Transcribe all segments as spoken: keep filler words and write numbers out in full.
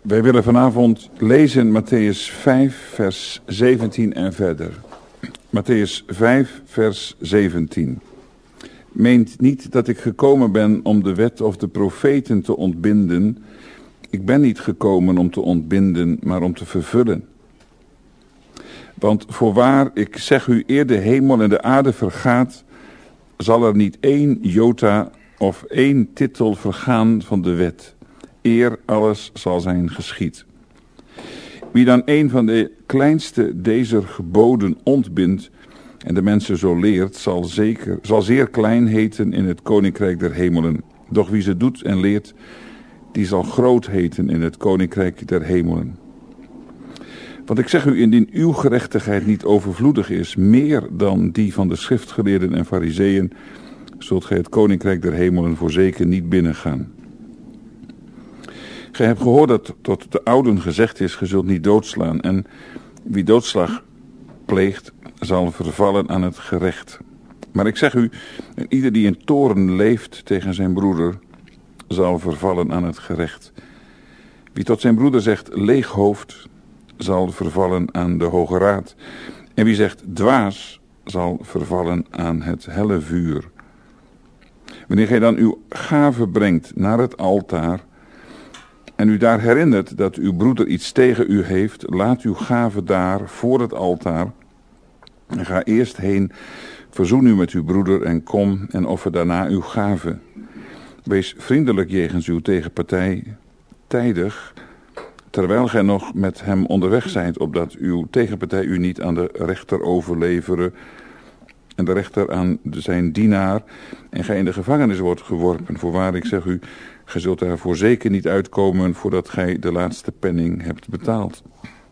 Wij willen vanavond lezen Mattheüs vijf, vers zeventien en verder. Mattheüs vijf, vers zeventien. Meent niet dat ik gekomen ben om de wet of de profeten te ontbinden. Ik ben niet gekomen om te ontbinden, maar om te vervullen. Want voorwaar, ik zeg u, eer de hemel en de aarde vergaat, zal er niet één jota of één titel vergaan van de wet, eer alles zal zijn geschied. Wie dan een van de kleinste dezer geboden ontbindt en de mensen zo leert, zal, zeker, zal zeer klein heten in het koninkrijk der hemelen. Doch wie ze doet en leert, die zal groot heten in het koninkrijk der hemelen. Want ik zeg u, indien uw gerechtigheid niet overvloedig is, meer dan die van de schriftgeleerden en farizeeën, zult gij het koninkrijk der hemelen voorzeker niet binnengaan. Gij hebt gehoord dat tot de ouden gezegd is, gij zult niet doodslaan, en wie doodslag pleegt, zal vervallen aan het gerecht. Maar ik zeg u, en ieder die in toorn leeft tegen zijn broeder, zal vervallen aan het gerecht. Wie tot zijn broeder zegt, leeg hoofd, zal vervallen aan de Hoge Raad. En wie zegt, dwaas, zal vervallen aan het helle vuur. Wanneer gij dan uw gave brengt naar het altaar, en u daar herinnert dat uw broeder iets tegen u heeft, laat uw gave daar voor het altaar en ga eerst heen, verzoen u met uw broeder en kom en offer daarna uw gave. Wees vriendelijk jegens uw tegenpartij, tijdig, terwijl gij nog met hem onderweg zijt, opdat uw tegenpartij u niet aan de rechter overleveren en de rechter aan zijn dienaar en gij in de gevangenis wordt geworpen. Voorwaar, ik zeg u, gij zult daar voorzeker niet uitkomen voordat gij de laatste penning hebt betaald.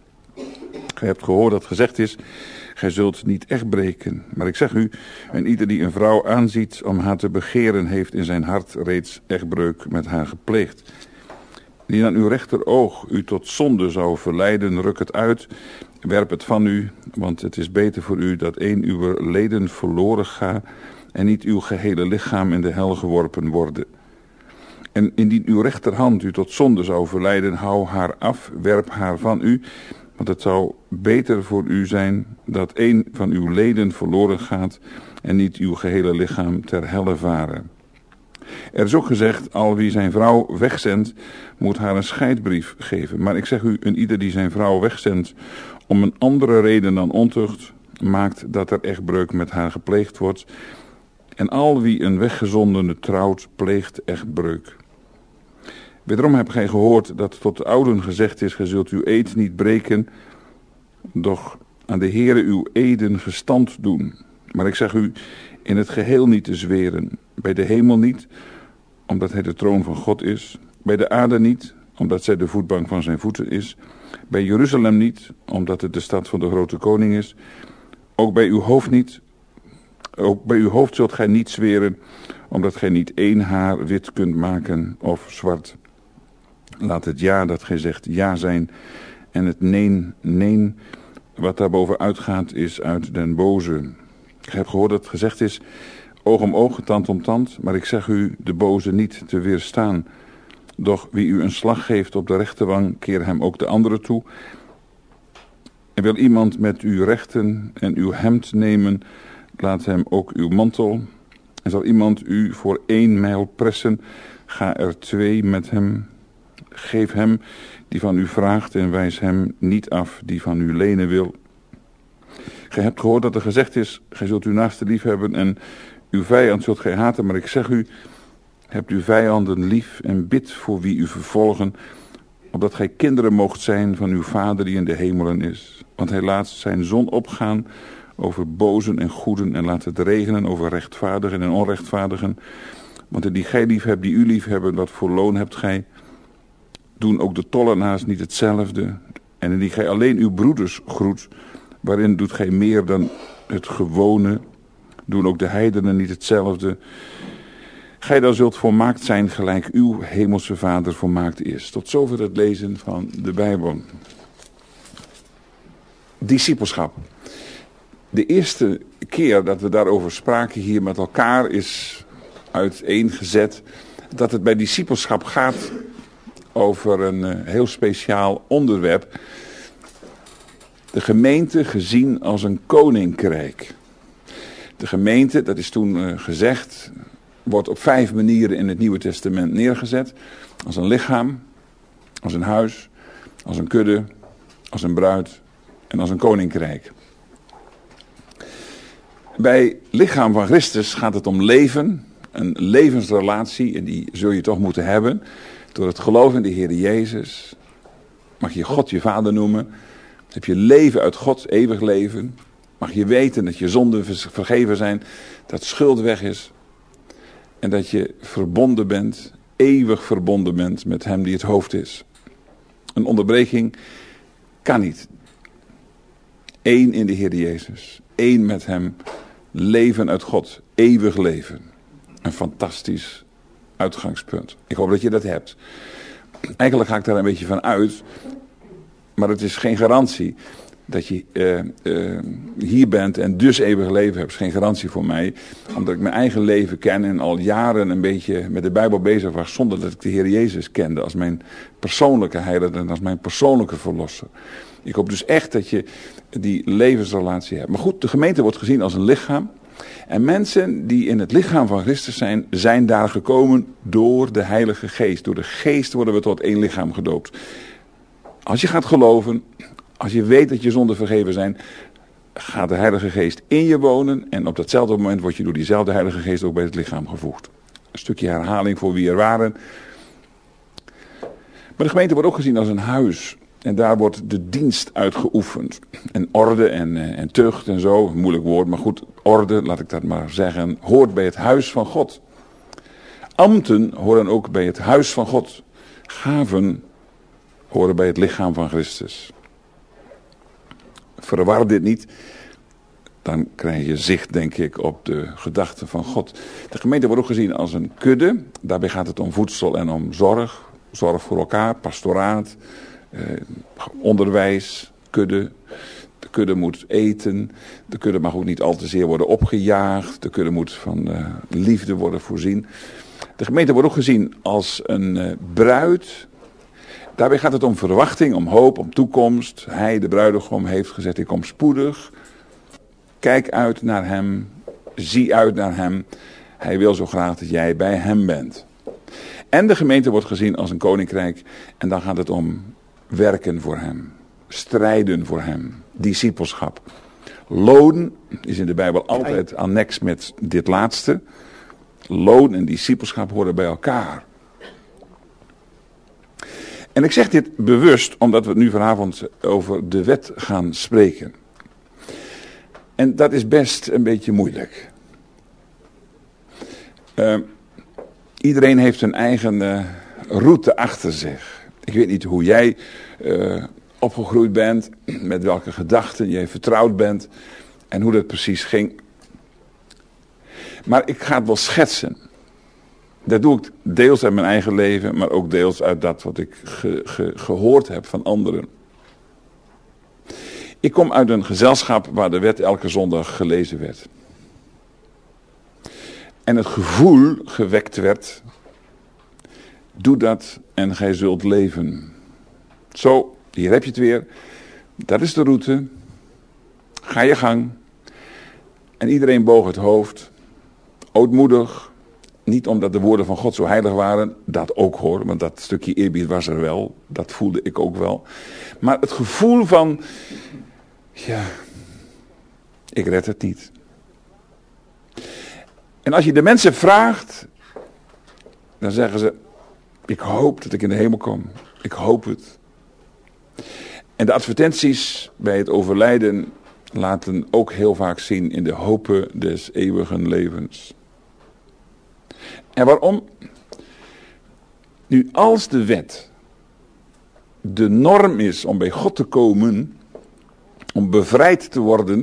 Gij hebt gehoord dat gezegd is, gij zult niet echt breken. Maar ik zeg u, en ieder die een vrouw aanziet om haar te begeren, heeft in zijn hart reeds echtbreuk met haar gepleegd. Die aan uw rechteroog u tot zonde zou verleiden, ruk het uit, werp het van u, want het is beter voor u dat een uw leden verloren ga en niet uw gehele lichaam in de hel geworpen worden. En indien uw rechterhand u tot zonde zou verleiden, hou haar af, werp haar van u, want het zou beter voor u zijn dat een van uw leden verloren gaat en niet uw gehele lichaam ter helle varen. Er is ook gezegd, al wie zijn vrouw wegzendt, moet haar een scheidbrief geven. Maar ik zeg u, een ieder die zijn vrouw wegzendt om een andere reden dan ontucht, maakt dat er echtbreuk met haar gepleegd wordt. En al wie een weggezondene trouwt, pleegt echtbreuk. Wederom hebt gij gehoord dat tot de ouden gezegd is, gij zult uw eed niet breken, doch aan de Heere uw eden gestand doen. Maar ik zeg u, in het geheel niet te zweren. Bij de hemel niet, omdat hij de troon van God is. Bij de aarde niet, omdat zij de voetbank van zijn voeten is. Bij Jeruzalem niet, omdat het de stad van de grote koning is. Ook bij uw hoofd niet. Ook bij uw hoofd zult gij niet zweren, omdat gij niet één haar wit kunt maken of zwart. Laat het ja dat gij zegt ja zijn en het neen, neen, wat daarboven uitgaat, is uit den boze. Ik heb gehoord dat het gezegd is, oog om oog, tand om tand, maar ik zeg u de boze niet te weerstaan. Doch wie u een slag geeft op de rechterwang, keer hem ook de andere toe. En wil iemand met uw rechten en uw hemd nemen, laat hem ook uw mantel. En zal iemand u voor één mijl pressen, ga er twee met hem. Geef hem die van u vraagt en wijs hem niet af die van u lenen wil. Gij hebt gehoord dat er gezegd is, gij zult uw naaste lief hebben en uw vijand zult gij haten. Maar ik zeg u, hebt uw vijanden lief en bid voor wie u vervolgen, opdat gij kinderen moogt zijn van uw Vader die in de hemelen is. Want hij laat zijn zon opgaan over bozen en goeden en laat het regenen over rechtvaardigen en onrechtvaardigen. Want in die gij lief hebt, die u lief hebben, wat voor loon hebt gij? Doen ook de tollenaars niet hetzelfde? En indien gij alleen uw broeders groet, waarin doet gij meer dan het gewone? Doen ook de heidenen niet hetzelfde? Gij dan zult volmaakt zijn gelijk uw hemelse Vader volmaakt is. Tot zover het lezen van de Bijbel. Discipelschap. De eerste keer dat we daarover spraken hier met elkaar is uiteengezet dat het bij discipelschap gaat over een uh, heel speciaal onderwerp. De gemeente gezien als een koninkrijk. De gemeente, dat is toen uh, gezegd, wordt op vijf manieren in het Nieuwe Testament neergezet. Als een lichaam, als een huis, als een kudde, als een bruid en als een koninkrijk. Bij lichaam van Christus gaat het om leven, een levensrelatie, en die zul je toch moeten hebben. Door het geloof in de Heer Jezus mag je God je vader noemen. Heb je leven uit God, eeuwig leven. Mag je weten dat je zonden vergeven zijn, dat schuld weg is. En dat je verbonden bent, eeuwig verbonden bent met hem die het hoofd is. Een onderbreking kan niet. Eén in de Heer Jezus. Eén met hem. Leven uit God. Eeuwig leven. Een fantastisch uitgangspunt. Ik hoop dat je dat hebt. Eigenlijk ga ik daar een beetje van uit. Maar het is geen garantie dat je uh, uh, hier bent en dus eeuwig leven hebt. Het is geen garantie voor mij. Omdat ik mijn eigen leven ken en al jaren een beetje met de Bijbel bezig was. Zonder dat ik de Heer Jezus kende als mijn persoonlijke heiland en als mijn persoonlijke verlosser. Ik hoop dus echt dat je die levensrelatie hebt. Maar goed, de gemeente wordt gezien als een lichaam. En mensen die in het lichaam van Christus zijn, zijn daar gekomen door de Heilige Geest. Door de Geest worden we tot één lichaam gedoopt. Als je gaat geloven, als je weet dat je zonden vergeven zijn, gaat de Heilige Geest in je wonen. En op datzelfde moment word je door diezelfde Heilige Geest ook bij het lichaam gevoegd. Een stukje herhaling voor wie er waren. Maar de gemeente wordt ook gezien als een huis. En daar wordt de dienst uitgeoefend. En orde en, en tucht en zo, een moeilijk woord, maar goed, orde, laat ik dat maar zeggen, hoort bij het huis van God. Ambten horen ook bij het huis van God. Gaven horen bij het lichaam van Christus. Verwar dit niet, dan krijg je zicht, denk ik, op de gedachten van God. De gemeente wordt ook gezien als een kudde. Daarbij gaat het om voedsel en om zorg. Zorg voor elkaar, pastoraat. Uh, onderwijs, kudde. De kudde moet eten. De kudde mag ook niet al te zeer worden opgejaagd. De kudde moet van uh, liefde worden voorzien. De gemeente wordt ook gezien als een uh, bruid. Daarbij gaat het om verwachting, om hoop, om toekomst. Hij, de bruidegom, heeft gezegd, ik kom spoedig. Kijk uit naar hem. Zie uit naar hem. Hij wil zo graag dat jij bij hem bent. En de gemeente wordt gezien als een koninkrijk. En dan gaat het om werken voor hem. Strijden voor hem. Discipelschap. Loon is in de Bijbel altijd annex met dit laatste. Loon en discipelschap horen bij elkaar. En ik zeg dit bewust omdat we nu vanavond over de wet gaan spreken. En dat is best een beetje moeilijk. Uh, iedereen heeft een eigen uh, route achter zich. Ik weet niet hoe jij uh, opgegroeid bent, met welke gedachten jij vertrouwd bent en hoe dat precies ging. Maar ik ga het wel schetsen. Dat doe ik deels uit mijn eigen leven, maar ook deels uit dat wat ik ge, ge, gehoord heb van anderen. Ik kom uit een gezelschap waar de wet elke zondag gelezen werd. En het gevoel gewekt werd, doe dat en gij zult leven. Zo, hier heb je het weer. Dat is de route. Ga je gang. En iedereen boog het hoofd. Ootmoedig. Niet omdat de woorden van God zo heilig waren. Dat ook hoor. Want dat stukje eerbied was er wel. Dat voelde ik ook wel. Maar het gevoel van... Ja, ik red het niet. En als je de mensen vraagt, dan zeggen ze, ik hoop dat ik in de hemel kom. Ik hoop het. En de advertenties bij het overlijden laten ook heel vaak zien in de hopen des eeuwigen levens. En waarom? Nu, als de wet de norm is om bij God te komen, om bevrijd te worden,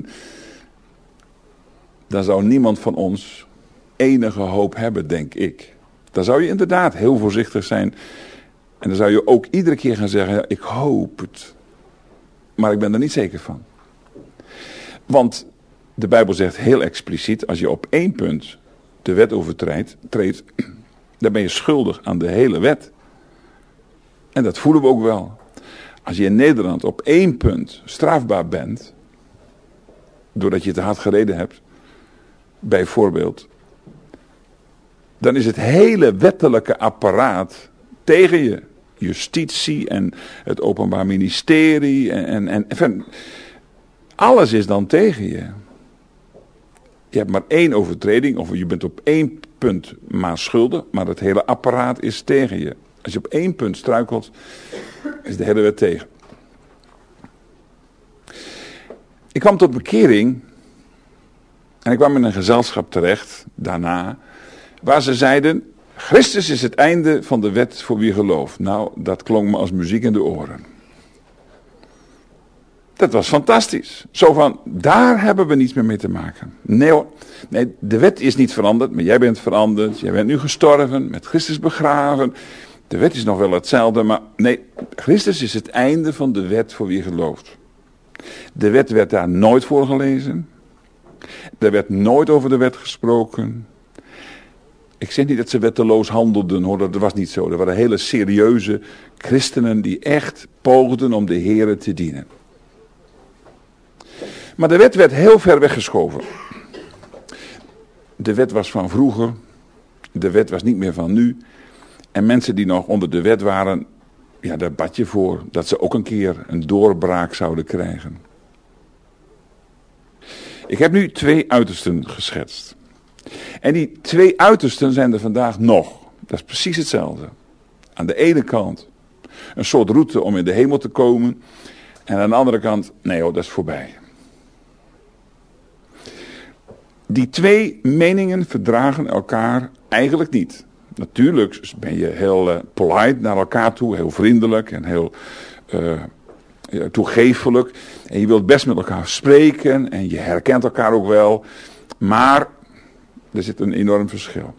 dan zou niemand van ons enige hoop hebben, denk ik. Dan zou je inderdaad heel voorzichtig zijn. En dan zou je ook iedere keer gaan zeggen, ja, ik hoop het. Maar ik ben er niet zeker van. Want de Bijbel zegt heel expliciet, als je op één punt de wet overtreedt, treedt, dan ben je schuldig aan de hele wet. En dat voelen we ook wel. Als je in Nederland op één punt strafbaar bent, doordat je te hard gereden hebt, bijvoorbeeld, dan is het hele wettelijke apparaat tegen je. Justitie en het Openbaar Ministerie en, en, en enfin, alles is dan tegen je. Je hebt maar één overtreding, of je bent op één punt maar schuldig, maar het hele apparaat is tegen je. Als je op één punt struikelt, is de hele wet tegen. Ik kwam tot bekering en ik kwam in een gezelschap terecht, daarna, waar ze zeiden, Christus is het einde van de wet voor wie gelooft. Nou, dat klonk me als muziek in de oren. Dat was fantastisch. Zo van, daar hebben we niets meer mee te maken. Nee hoor, nee, de wet is niet veranderd, maar jij bent veranderd. Jij bent nu gestorven, met Christus begraven. De wet is nog wel hetzelfde, maar nee, Christus is het einde van de wet voor wie gelooft. De wet werd daar nooit voor gelezen. Er werd nooit over de wet gesproken. Ik zeg niet dat ze wetteloos handelden, hoor, dat was niet zo. Er waren hele serieuze christenen die echt poogden om de Here te dienen. Maar de wet werd heel ver weggeschoven. De wet was van vroeger. De wet was niet meer van nu. En mensen die nog onder de wet waren, ja, daar bad je voor dat ze ook een keer een doorbraak zouden krijgen. Ik heb nu twee uitersten geschetst. En die twee uitersten zijn er vandaag nog. Dat is precies hetzelfde. Aan de ene kant een soort route om in de hemel te komen. En aan de andere kant, nee hoor, dat is voorbij. Die twee meningen verdragen elkaar eigenlijk niet. Natuurlijk ben je heel uh, polite naar elkaar toe, heel vriendelijk en heel uh, toegeeflijk. En je wilt best met elkaar spreken en je herkent elkaar ook wel. Maar er zit een enorm verschil.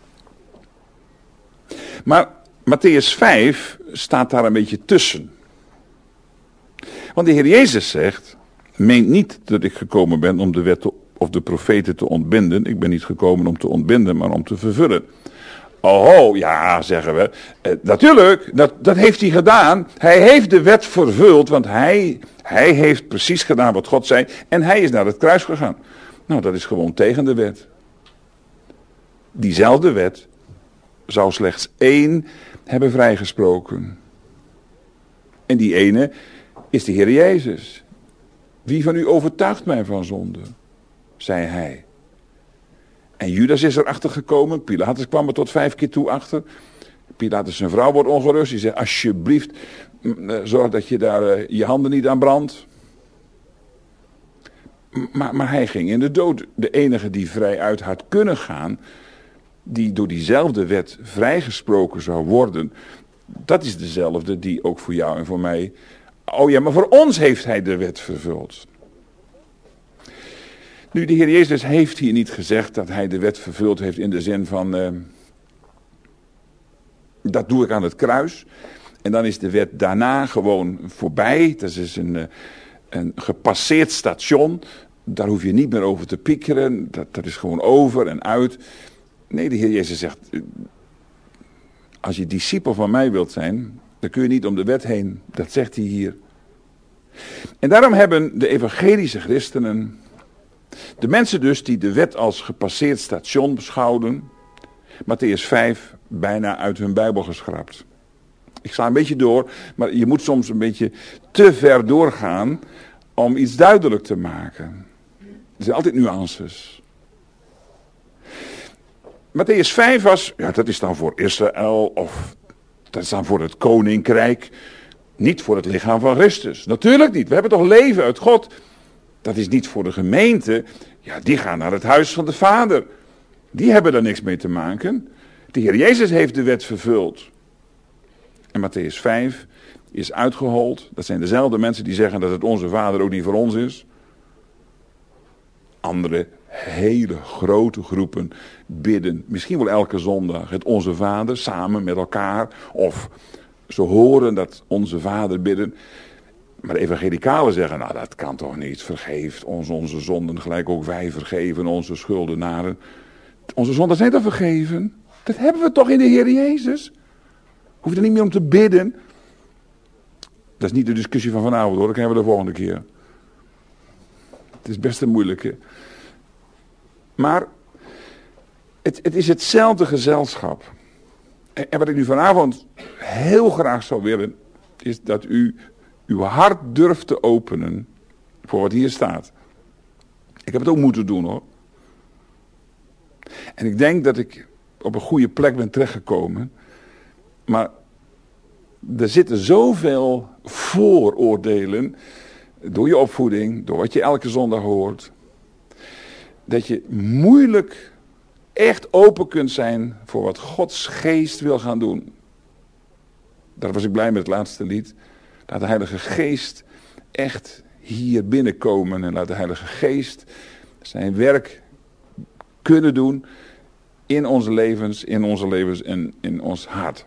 Maar Mattheüs vijf staat daar een beetje tussen. Want de Heer Jezus zegt, meent niet dat ik gekomen ben om de wet te, of de profeten te ontbinden. Ik ben niet gekomen om te ontbinden, maar om te vervullen. Oh, ja, zeggen we. Eh, natuurlijk, dat, dat heeft hij gedaan. Hij heeft de wet vervuld, want hij, hij heeft precies gedaan wat God zei. En hij is naar het kruis gegaan. Nou, dat is gewoon tegen de wet. Diezelfde wet zou slechts één hebben vrijgesproken. En die ene is de Heer Jezus. Wie van u overtuigt mij van zonde? Zei hij. En Judas is erachter gekomen. Pilatus kwam er tot vijf keer toe achter. Pilatus zijn vrouw wordt ongerust. Die zegt, alsjeblieft, zorg dat je daar uh, je handen niet aan brandt. Maar, maar hij ging in de dood. De enige die vrijuit had kunnen gaan, die door diezelfde wet vrijgesproken zou worden, dat is dezelfde die ook voor jou en voor mij. Oh ja, maar voor ons heeft hij de wet vervuld. Nu, de Heer Jezus heeft hier niet gezegd dat hij de wet vervuld heeft in de zin van, uh, dat doe ik aan het kruis. En dan is de wet daarna gewoon voorbij. Dat is een, uh, een gepasseerd station. Daar hoef je niet meer over te piekeren. Dat, dat is gewoon over en uit. Nee, de Heer Jezus zegt, als je discipel van mij wilt zijn, dan kun je niet om de wet heen. Dat zegt hij hier. En daarom hebben de evangelische christenen, de mensen dus die de wet als gepasseerd station beschouwden, Mattheüs vijf bijna uit hun Bijbel geschrapt. Ik sla een beetje door, maar je moet soms een beetje te ver doorgaan om iets duidelijk te maken. Er zijn altijd nuances. Mattheüs vijf was, ja, dat is dan voor Israël of dat is dan voor het koninkrijk, niet voor het lichaam van Christus. Natuurlijk niet, we hebben toch leven uit God. Dat is niet voor de gemeente, ja, die gaan naar het huis van de Vader. Die hebben daar niks mee te maken. De Heer Jezus heeft de wet vervuld. En Mattheüs vijf is uitgehold. Dat zijn dezelfde mensen die zeggen dat het onze Vader ook niet voor ons is. Andere hele grote groepen bidden, misschien wel elke zondag, het Onze Vader samen met elkaar. Of ze horen dat Onze Vader bidden. Maar de evangelicalen zeggen, nou dat kan toch niet. Vergeeft ons onze zonden, gelijk ook wij vergeven onze schuldenaren. Onze zonden zijn toch vergeven? Dat hebben we toch in de Heer Jezus? Hoef je er niet meer om te bidden. Dat is niet de discussie van vanavond hoor, dat krijgen we de volgende keer. Het is best een moeilijke. Maar het, het is hetzelfde gezelschap. En, en wat ik nu vanavond heel graag zou willen, is dat u uw hart durft te openen voor wat hier staat. Ik heb het ook moeten doen hoor. En ik denk dat ik op een goede plek ben terechtgekomen. Maar er zitten zoveel vooroordelen door je opvoeding, door wat je elke zondag hoort, dat je moeilijk echt open kunt zijn voor wat Gods geest wil gaan doen. Daar was ik blij met het laatste lied. Laat de Heilige Geest echt hier binnenkomen en laat de Heilige Geest zijn werk kunnen doen in onze levens, in onze levens en in ons hart.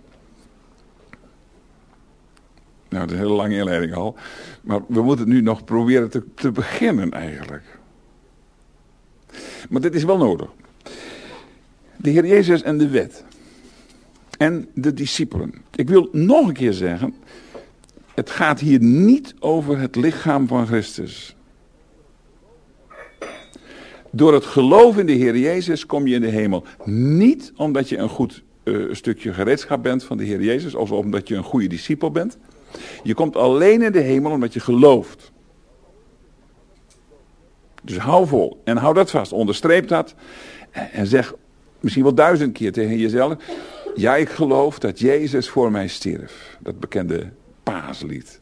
Nou, dat is een hele lange inleiding al. Maar we moeten nu nog proberen te, te beginnen eigenlijk. Maar dit is wel nodig. De Heer Jezus en de wet. En de discipelen. Ik wil nog een keer zeggen. Het gaat hier niet over het lichaam van Christus. Door het geloof in de Heer Jezus kom je in de hemel. Niet omdat je een goed uh, stukje gereedschap bent van de Heer Jezus. Of omdat je een goede discipel bent. Je komt alleen in de hemel omdat je gelooft. Dus hou vol. En hou dat vast. Onderstreep dat. En zeg misschien wel duizend keer tegen jezelf. Ja, ik geloof dat Jezus voor mij stierf. Dat bekende paaslied.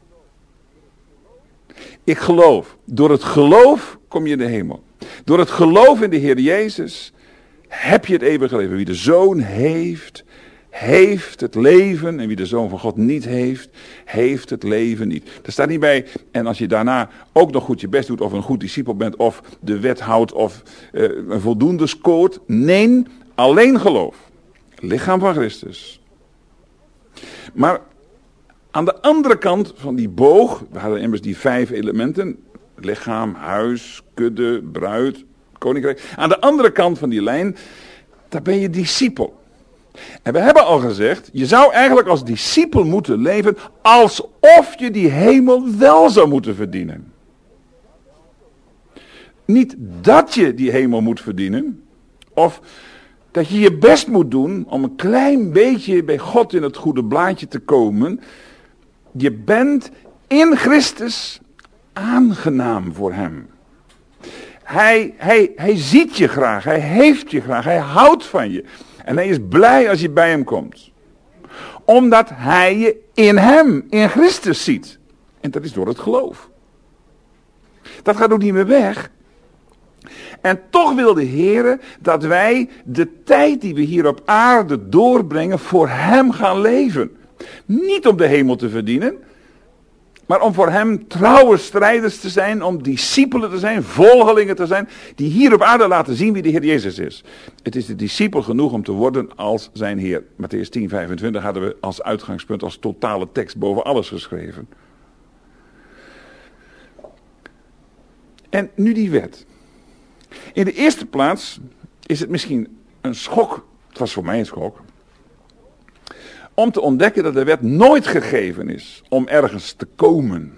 Ik geloof. Door het geloof kom je in de hemel. Door het geloof in de Heer Jezus heb je het eeuwige leven. Wie de Zoon heeft, heeft het leven. En wie de Zoon van God niet heeft, heeft het leven niet. Er staat niet bij, en als je daarna ook nog goed je best doet, of een goed discipel bent, of de wet houdt, of uh, een voldoende scoort. Nee, alleen geloof. Lichaam van Christus. Maar aan de andere kant van die boog, we hadden immers die vijf elementen. Lichaam, huis, kudde, bruid, koninkrijk. Aan de andere kant van die lijn, daar ben je discipel. En we hebben al gezegd, je zou eigenlijk als discipel moeten leven alsof je die hemel wel zou moeten verdienen. Niet dat je die hemel moet verdienen, of dat je je best moet doen om een klein beetje bij God in het goede blaadje te komen. Je bent in Christus aangenaam voor hem. Hij, hij, hij ziet je graag, hij heeft je graag, hij houdt van je. En hij is blij als je bij hem komt. Omdat hij je in hem, in Christus ziet. En dat is door het geloof. Dat gaat ook niet meer weg. En toch wil de Heer dat wij de tijd die we hier op aarde doorbrengen voor hem gaan leven. Niet om de hemel te verdienen. Maar om voor hem trouwe strijders te zijn, om discipelen te zijn, volgelingen te zijn, die hier op aarde laten zien wie de Heer Jezus is. Het is de discipel genoeg om te worden als zijn Heer. Mattheüs tien, vijfentwintig hadden we als uitgangspunt, als totale tekst boven alles geschreven. En nu die wet. In de eerste plaats is het misschien een schok, het was voor mij een schok, om te ontdekken dat de wet nooit gegeven is om ergens te komen.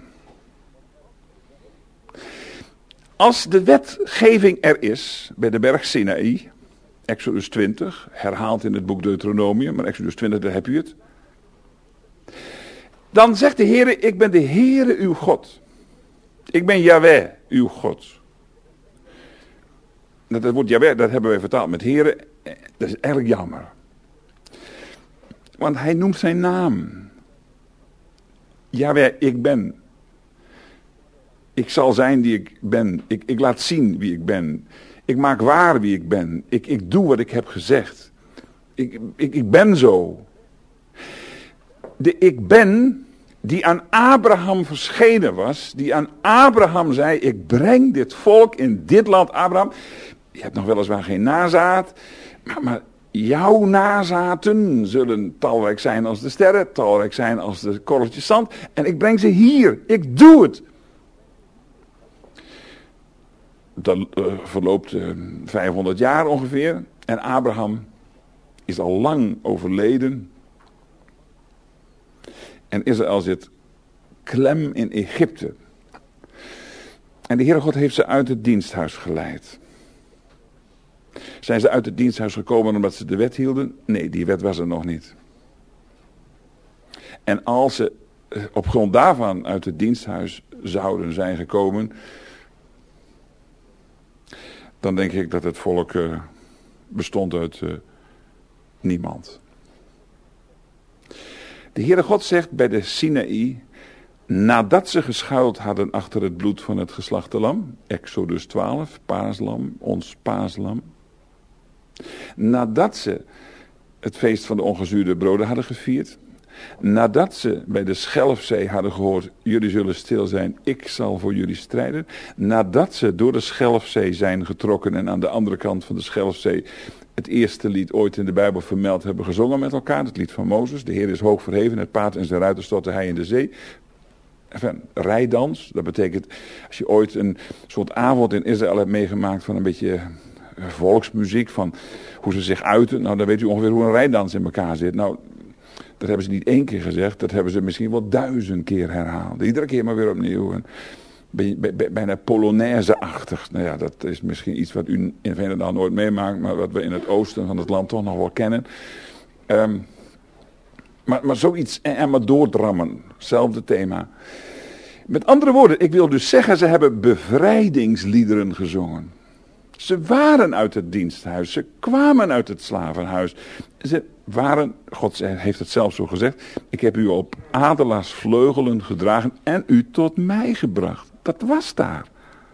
Als de wetgeving er is, bij de berg Sinaï, Exodus twintig, herhaald in het boek Deuteronomium, maar Exodus twintig, daar heb je het. Dan zegt de Heere, ik ben de Heere uw God. Ik ben Yahweh, uw God. Dat woord Yahweh, dat hebben wij vertaald met Heere, dat is eigenlijk jammer. Want hij noemt zijn naam. Yahweh, ik ben. Ik zal zijn die ik ben. Ik, ik laat zien wie ik ben. Ik maak waar wie ik ben. Ik, ik doe wat ik heb gezegd. Ik, ik, ik ben zo. De ik ben die aan Abraham verschenen was. Die aan Abraham zei, ik breng dit volk in dit land. Abraham, je hebt nog weliswaar geen nazaat. Maar... maar jouw nazaten zullen talrijk zijn als de sterren, talrijk zijn als de korreltjes zand. En ik breng ze hier. Ik doe het. Dat uh, verloopt uh, vijfhonderd jaar ongeveer. En Abraham is al lang overleden. En Israël zit klem in Egypte. En de Heere God heeft ze uit het diensthuis geleid. Zijn ze uit het diensthuis gekomen omdat ze de wet hielden? Nee, die wet was er nog niet. En als ze op grond daarvan uit het diensthuis zouden zijn gekomen, dan denk ik dat het volk uh, bestond uit uh, niemand. De Heere God zegt bij de Sinaï, nadat ze geschuild hadden achter het bloed van het geslachte lam, Exodus twaalf, paaslam, ons paaslam. Nadat ze het feest van de ongezuurde broden hadden gevierd, nadat ze bij de Schelfzee hadden gehoord, jullie zullen stil zijn, ik zal voor jullie strijden. Nadat ze door de Schelfzee zijn getrokken en aan de andere kant van de Schelfzee het eerste lied ooit in de Bijbel vermeld hebben gezongen met elkaar, het lied van Mozes. De Heer is hoog verheven, het paard en zijn ruiter stortte hij in de zee. Enfin, rijdans, dat betekent, als je ooit een soort avond in Israël hebt meegemaakt van een beetje volksmuziek, van hoe ze zich uiten, nou dan weet u ongeveer hoe een rijdans in elkaar zit. Nou, dat hebben ze niet één keer gezegd, dat hebben ze misschien wel duizend keer herhaald. Iedere keer maar weer opnieuw. En bijna Polonaise-achtig. Nou ja, dat is misschien iets wat u in Venezuela nooit meemaakt, maar wat we in het oosten van het land toch nog wel kennen. Um, maar, maar zoiets en maar doordrammen, hetzelfde thema. Met andere woorden, ik wil dus zeggen, ze hebben bevrijdingsliederen gezongen. Ze waren uit het diensthuis, ze kwamen uit het slavenhuis. Ze waren, God heeft het zelf zo gezegd, ik heb u op adelaarsvleugelen gedragen en u tot mij gebracht. Dat was daar.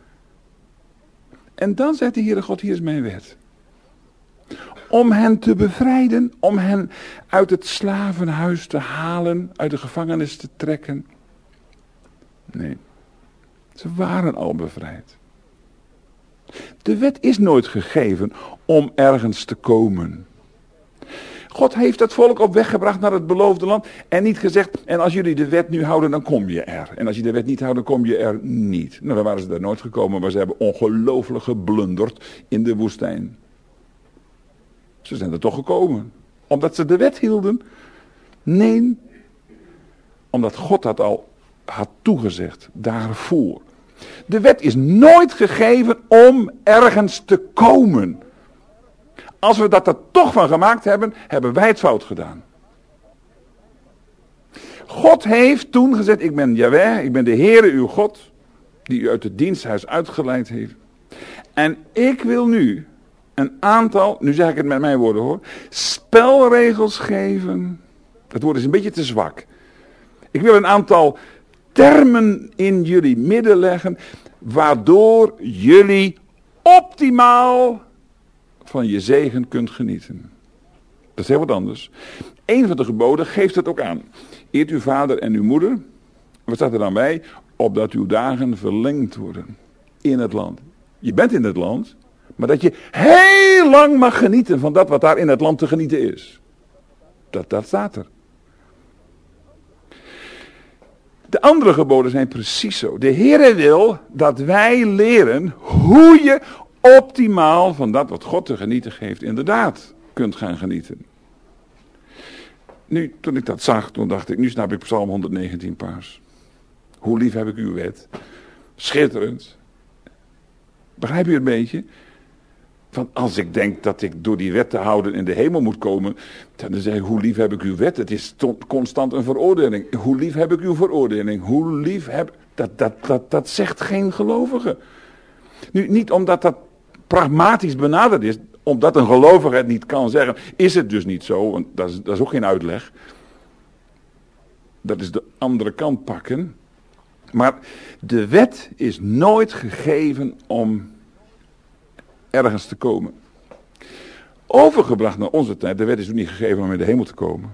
En dan zegt de Heere God, hier is mijn wet. Om hen te bevrijden, om hen uit het slavenhuis te halen, uit de gevangenis te trekken. Nee, ze waren al bevrijd. De wet is nooit gegeven om ergens te komen. God heeft het volk op weg gebracht naar het beloofde land en niet gezegd, en als jullie de wet nu houden, dan kom je er. En als je de wet niet houdt, dan kom je er niet. Nou, dan waren ze er nooit gekomen, maar ze hebben ongelooflijk geblunderd in de woestijn. Ze zijn er toch gekomen, omdat ze de wet hielden? Nee, omdat God dat al had toegezegd, daarvoor. De wet is nooit gegeven om ergens te komen. Als we dat er toch van gemaakt hebben, hebben wij het fout gedaan. God heeft toen gezegd, ik ben Jahweh, ik ben de Heere uw God, die u uit het diensthuis uitgeleid heeft. En ik wil nu een aantal, nu zeg ik het met mijn woorden hoor, spelregels geven. Dat woord is een beetje te zwak. Ik wil een aantal termen in jullie midden leggen, waardoor jullie optimaal van je zegen kunt genieten. Dat is heel wat anders. Een van de geboden geeft het ook aan. Eert uw vader en uw moeder. Wat staat er dan bij? Opdat uw dagen verlengd worden in het land. Je bent in het land, maar dat je heel lang mag genieten van dat wat daar in het land te genieten is. Dat, dat staat er. De andere geboden zijn precies zo. De Heere wil dat wij leren hoe je optimaal van dat wat God te genieten geeft inderdaad kunt gaan genieten. Nu, toen ik dat zag, toen dacht ik, nu snap ik Psalm honderdnegentien paars. Hoe lief heb ik uw wet. Schitterend. Begrijp je het een beetje? Want als ik denk dat ik door die wet te houden in de hemel moet komen, dan zeg ik, hoe lief heb ik uw wet? Het is constant een veroordeling. Hoe lief heb ik uw veroordeling? Hoe lief heb... Dat, dat, dat, dat zegt geen gelovige. Nu, niet omdat dat pragmatisch benaderd is, omdat een gelovige het niet kan zeggen, is het dus niet zo, want dat is, dat is ook geen uitleg. Dat is de andere kant pakken. Maar de wet is nooit gegeven om ergens te komen. Overgebracht naar onze tijd, de wet is ook niet gegeven om in de hemel te komen.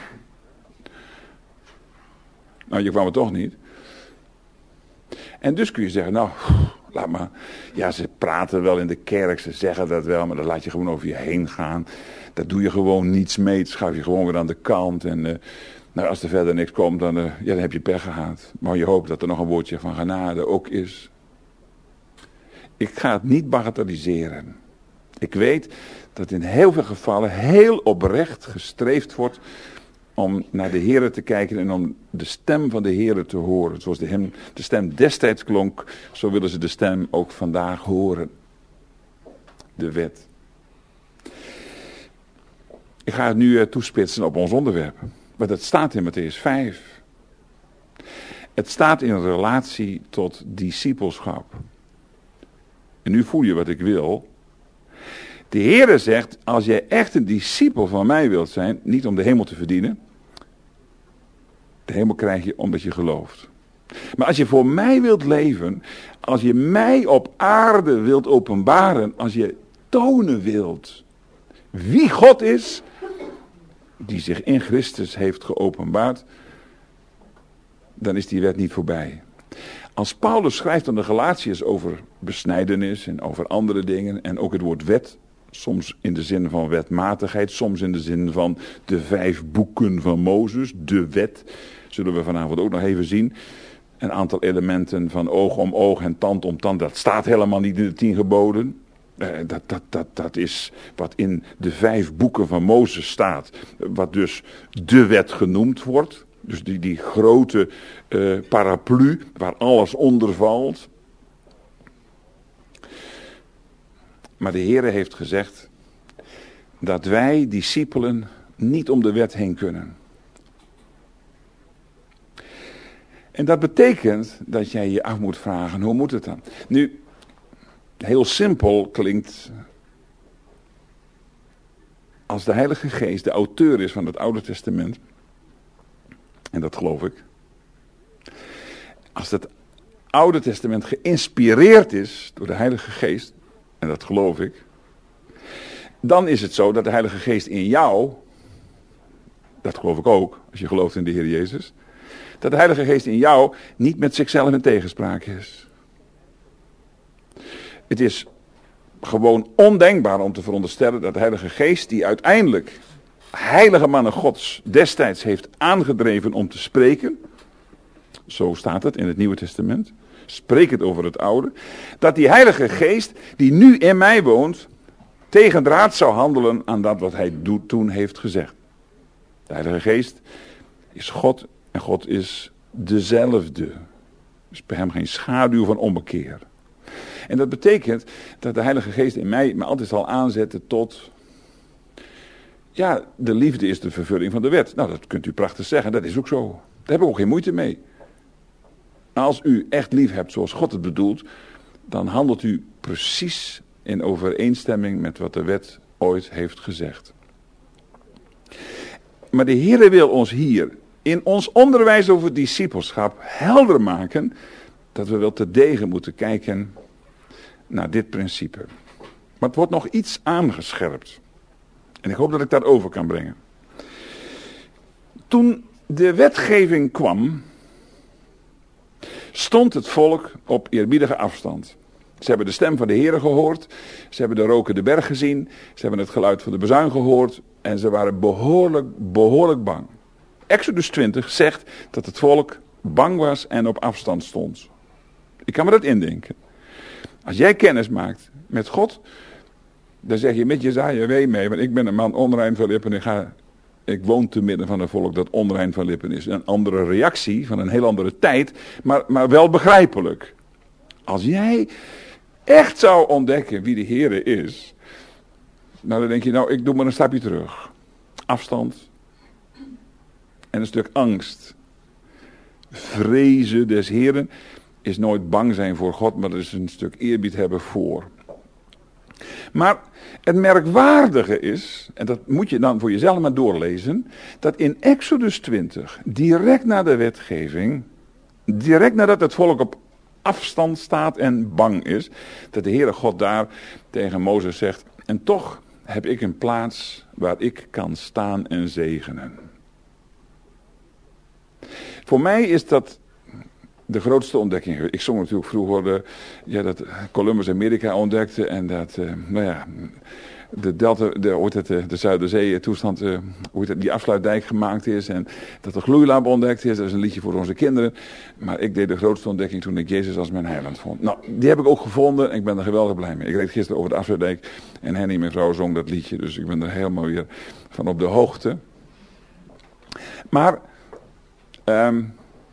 Nou, je kwam er toch niet. En dus kun je zeggen, nou, laat maar. Ja, ze praten wel in de kerk, ze zeggen dat wel, maar dat laat je gewoon over je heen gaan. Daar doe je gewoon niets mee, dat schuif je gewoon weer aan de kant. En uh, nou, als er verder niks komt, dan, uh, ja, dan heb je pech gehad. Maar je hoopt dat er nog een woordje van genade ook is. Ik ga het niet bagatelliseren. Ik weet dat in heel veel gevallen heel oprecht gestreefd wordt om naar de Heere te kijken en om de stem van de Heere te horen. Zoals de, hem, de stem destijds klonk, zo willen ze de stem ook vandaag horen. De wet. Ik ga het nu uh, toespitsen op ons onderwerp. Want het staat in Mattheüs vijf. Het staat in relatie tot discipelschap. En nu voel je wat ik wil. De Heere zegt, als jij echt een discipel van mij wilt zijn, niet om de hemel te verdienen. De hemel krijg je omdat je gelooft. Maar als je voor mij wilt leven, als je mij op aarde wilt openbaren, als je tonen wilt wie God is, die zich in Christus heeft geopenbaard, dan is die wet niet voorbij. Als Paulus schrijft aan de Galatiërs over besnijdenis en over andere dingen, en ook het woord wet, soms in de zin van wetmatigheid, soms in de zin van de vijf boeken van Mozes, de wet, zullen we vanavond ook nog even zien. Een aantal elementen van oog om oog en tand om tand, dat staat helemaal niet in de tien geboden. Uh, dat, dat, dat, dat is wat in de vijf boeken van Mozes staat, wat dus de wet genoemd wordt. Dus die, die grote uh, paraplu waar alles onder valt. Maar de Heere heeft gezegd dat wij discipelen niet om de wet heen kunnen. En dat betekent dat jij je af moet vragen, hoe moet het dan? Nu, heel simpel klinkt, als de Heilige Geest de auteur is van het Oude Testament, en dat geloof ik, als het Oude Testament geïnspireerd is door de Heilige Geest, en dat geloof ik, dan is het zo dat de Heilige Geest in jou, dat geloof ik ook, als je gelooft in de Heer Jezus, dat de Heilige Geest in jou niet met zichzelf in tegenspraak is. Het is gewoon ondenkbaar om te veronderstellen dat de Heilige Geest, die uiteindelijk heilige mannen Gods destijds heeft aangedreven om te spreken, zo staat het in het Nieuwe Testament, spreek het over het Oude, dat die Heilige Geest die nu in mij woont, tegendraad zou handelen aan dat wat hij doet, toen heeft gezegd. De Heilige Geest is God en God is dezelfde. Er is bij hem geen schaduw van ommekeer. En dat betekent dat de Heilige Geest in mij me altijd zal aanzetten tot, ja, de liefde is de vervulling van de wet. Nou, dat kunt u prachtig zeggen, dat is ook zo. Daar heb ik ook geen moeite mee. Als u echt lief hebt zoals God het bedoelt, dan handelt u precies in overeenstemming met wat de wet ooit heeft gezegd. Maar de Heere wil ons hier in ons onderwijs over discipelschap helder maken dat we wel terdege moeten kijken naar dit principe. Maar het wordt nog iets aangescherpt. En ik hoop dat ik dat over kan brengen. Toen de wetgeving kwam, stond het volk op eerbiedige afstand. Ze hebben de stem van de Heere gehoord. Ze hebben de rokende berg gezien. Ze hebben het geluid van de bazuin gehoord. En ze waren behoorlijk, behoorlijk bang. Exodus twintig zegt dat het volk bang was en op afstand stond. Ik kan me dat indenken. Als jij kennis maakt met God, dan zeg je met Jesaja, wee mee, want ik ben een man onrein van lippen en ik, ga, ik woon te midden van een volk dat onrein van lippen is. Een andere reactie van een heel andere tijd, maar, maar wel begrijpelijk. Als jij echt zou ontdekken wie de Heere is, nou dan denk je, nou ik doe maar een stapje terug. Afstand en een stuk angst. Vrezen des Heeren is nooit bang zijn voor God, maar dat is een stuk eerbied hebben voor. Maar het merkwaardige is, en dat moet je dan voor jezelf maar doorlezen, dat in Exodus twintig, direct na de wetgeving, direct nadat het volk op afstand staat en bang is, dat de Heere God daar tegen Mozes zegt, en toch heb ik een plaats waar ik kan staan en zegenen. Voor mij is dat de grootste ontdekking. Ik zong natuurlijk vroeger de, ja, dat Columbus Amerika ontdekte en dat, uh, nou ja, de delta, de, hoe heet het, de, de Zuiderzee toestand, uh, hoe heet het, die afsluitdijk gemaakt is en dat de gloeilamp ontdekt is. Dat is een liedje voor onze kinderen. Maar ik deed de grootste ontdekking toen ik Jezus als mijn heiland vond. Nou, die heb ik ook gevonden en ik ben er geweldig blij mee. Ik reed gisteren over de afsluitdijk en Henny, mijn vrouw, zong dat liedje. Dus ik ben er helemaal weer van op de hoogte. Maar um,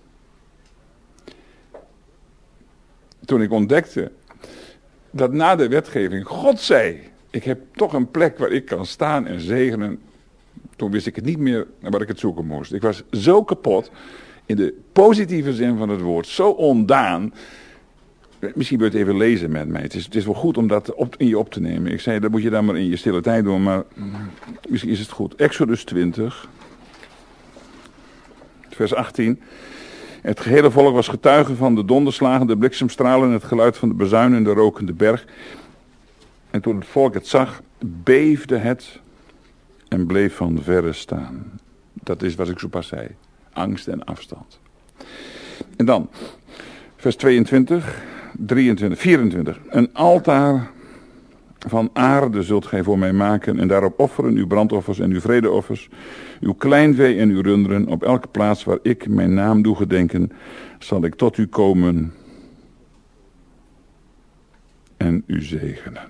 toen ik ontdekte dat na de wetgeving God zei, ik heb toch een plek waar ik kan staan en zegenen. Toen wist ik het niet meer naar waar ik het zoeken moest. Ik was zo kapot, in de positieve zin van het woord, zo ondaan. Misschien wil je het even lezen met mij. Het is, het is wel goed om dat op, in je op te nemen. Ik zei, dat moet je dan maar in je stille tijd doen, maar misschien is het goed. Exodus twintig, vers achttien. Het gehele volk was getuige van de donderslagen, de bliksemstralen en het geluid van de bazuin en de rokende berg. En toen het volk het zag, beefde het en bleef van verre staan. Dat is wat ik zo pas zei. Angst en afstand. En dan, vers tweeëntwintig, drieëntwintig, vierentwintig. Een altaar van aarde zult gij voor mij maken en daarop offeren uw brandoffers en uw vredeoffers, uw kleinvee en uw runderen. Op elke plaats waar ik mijn naam doe gedenken, zal ik tot u komen en u zegenen.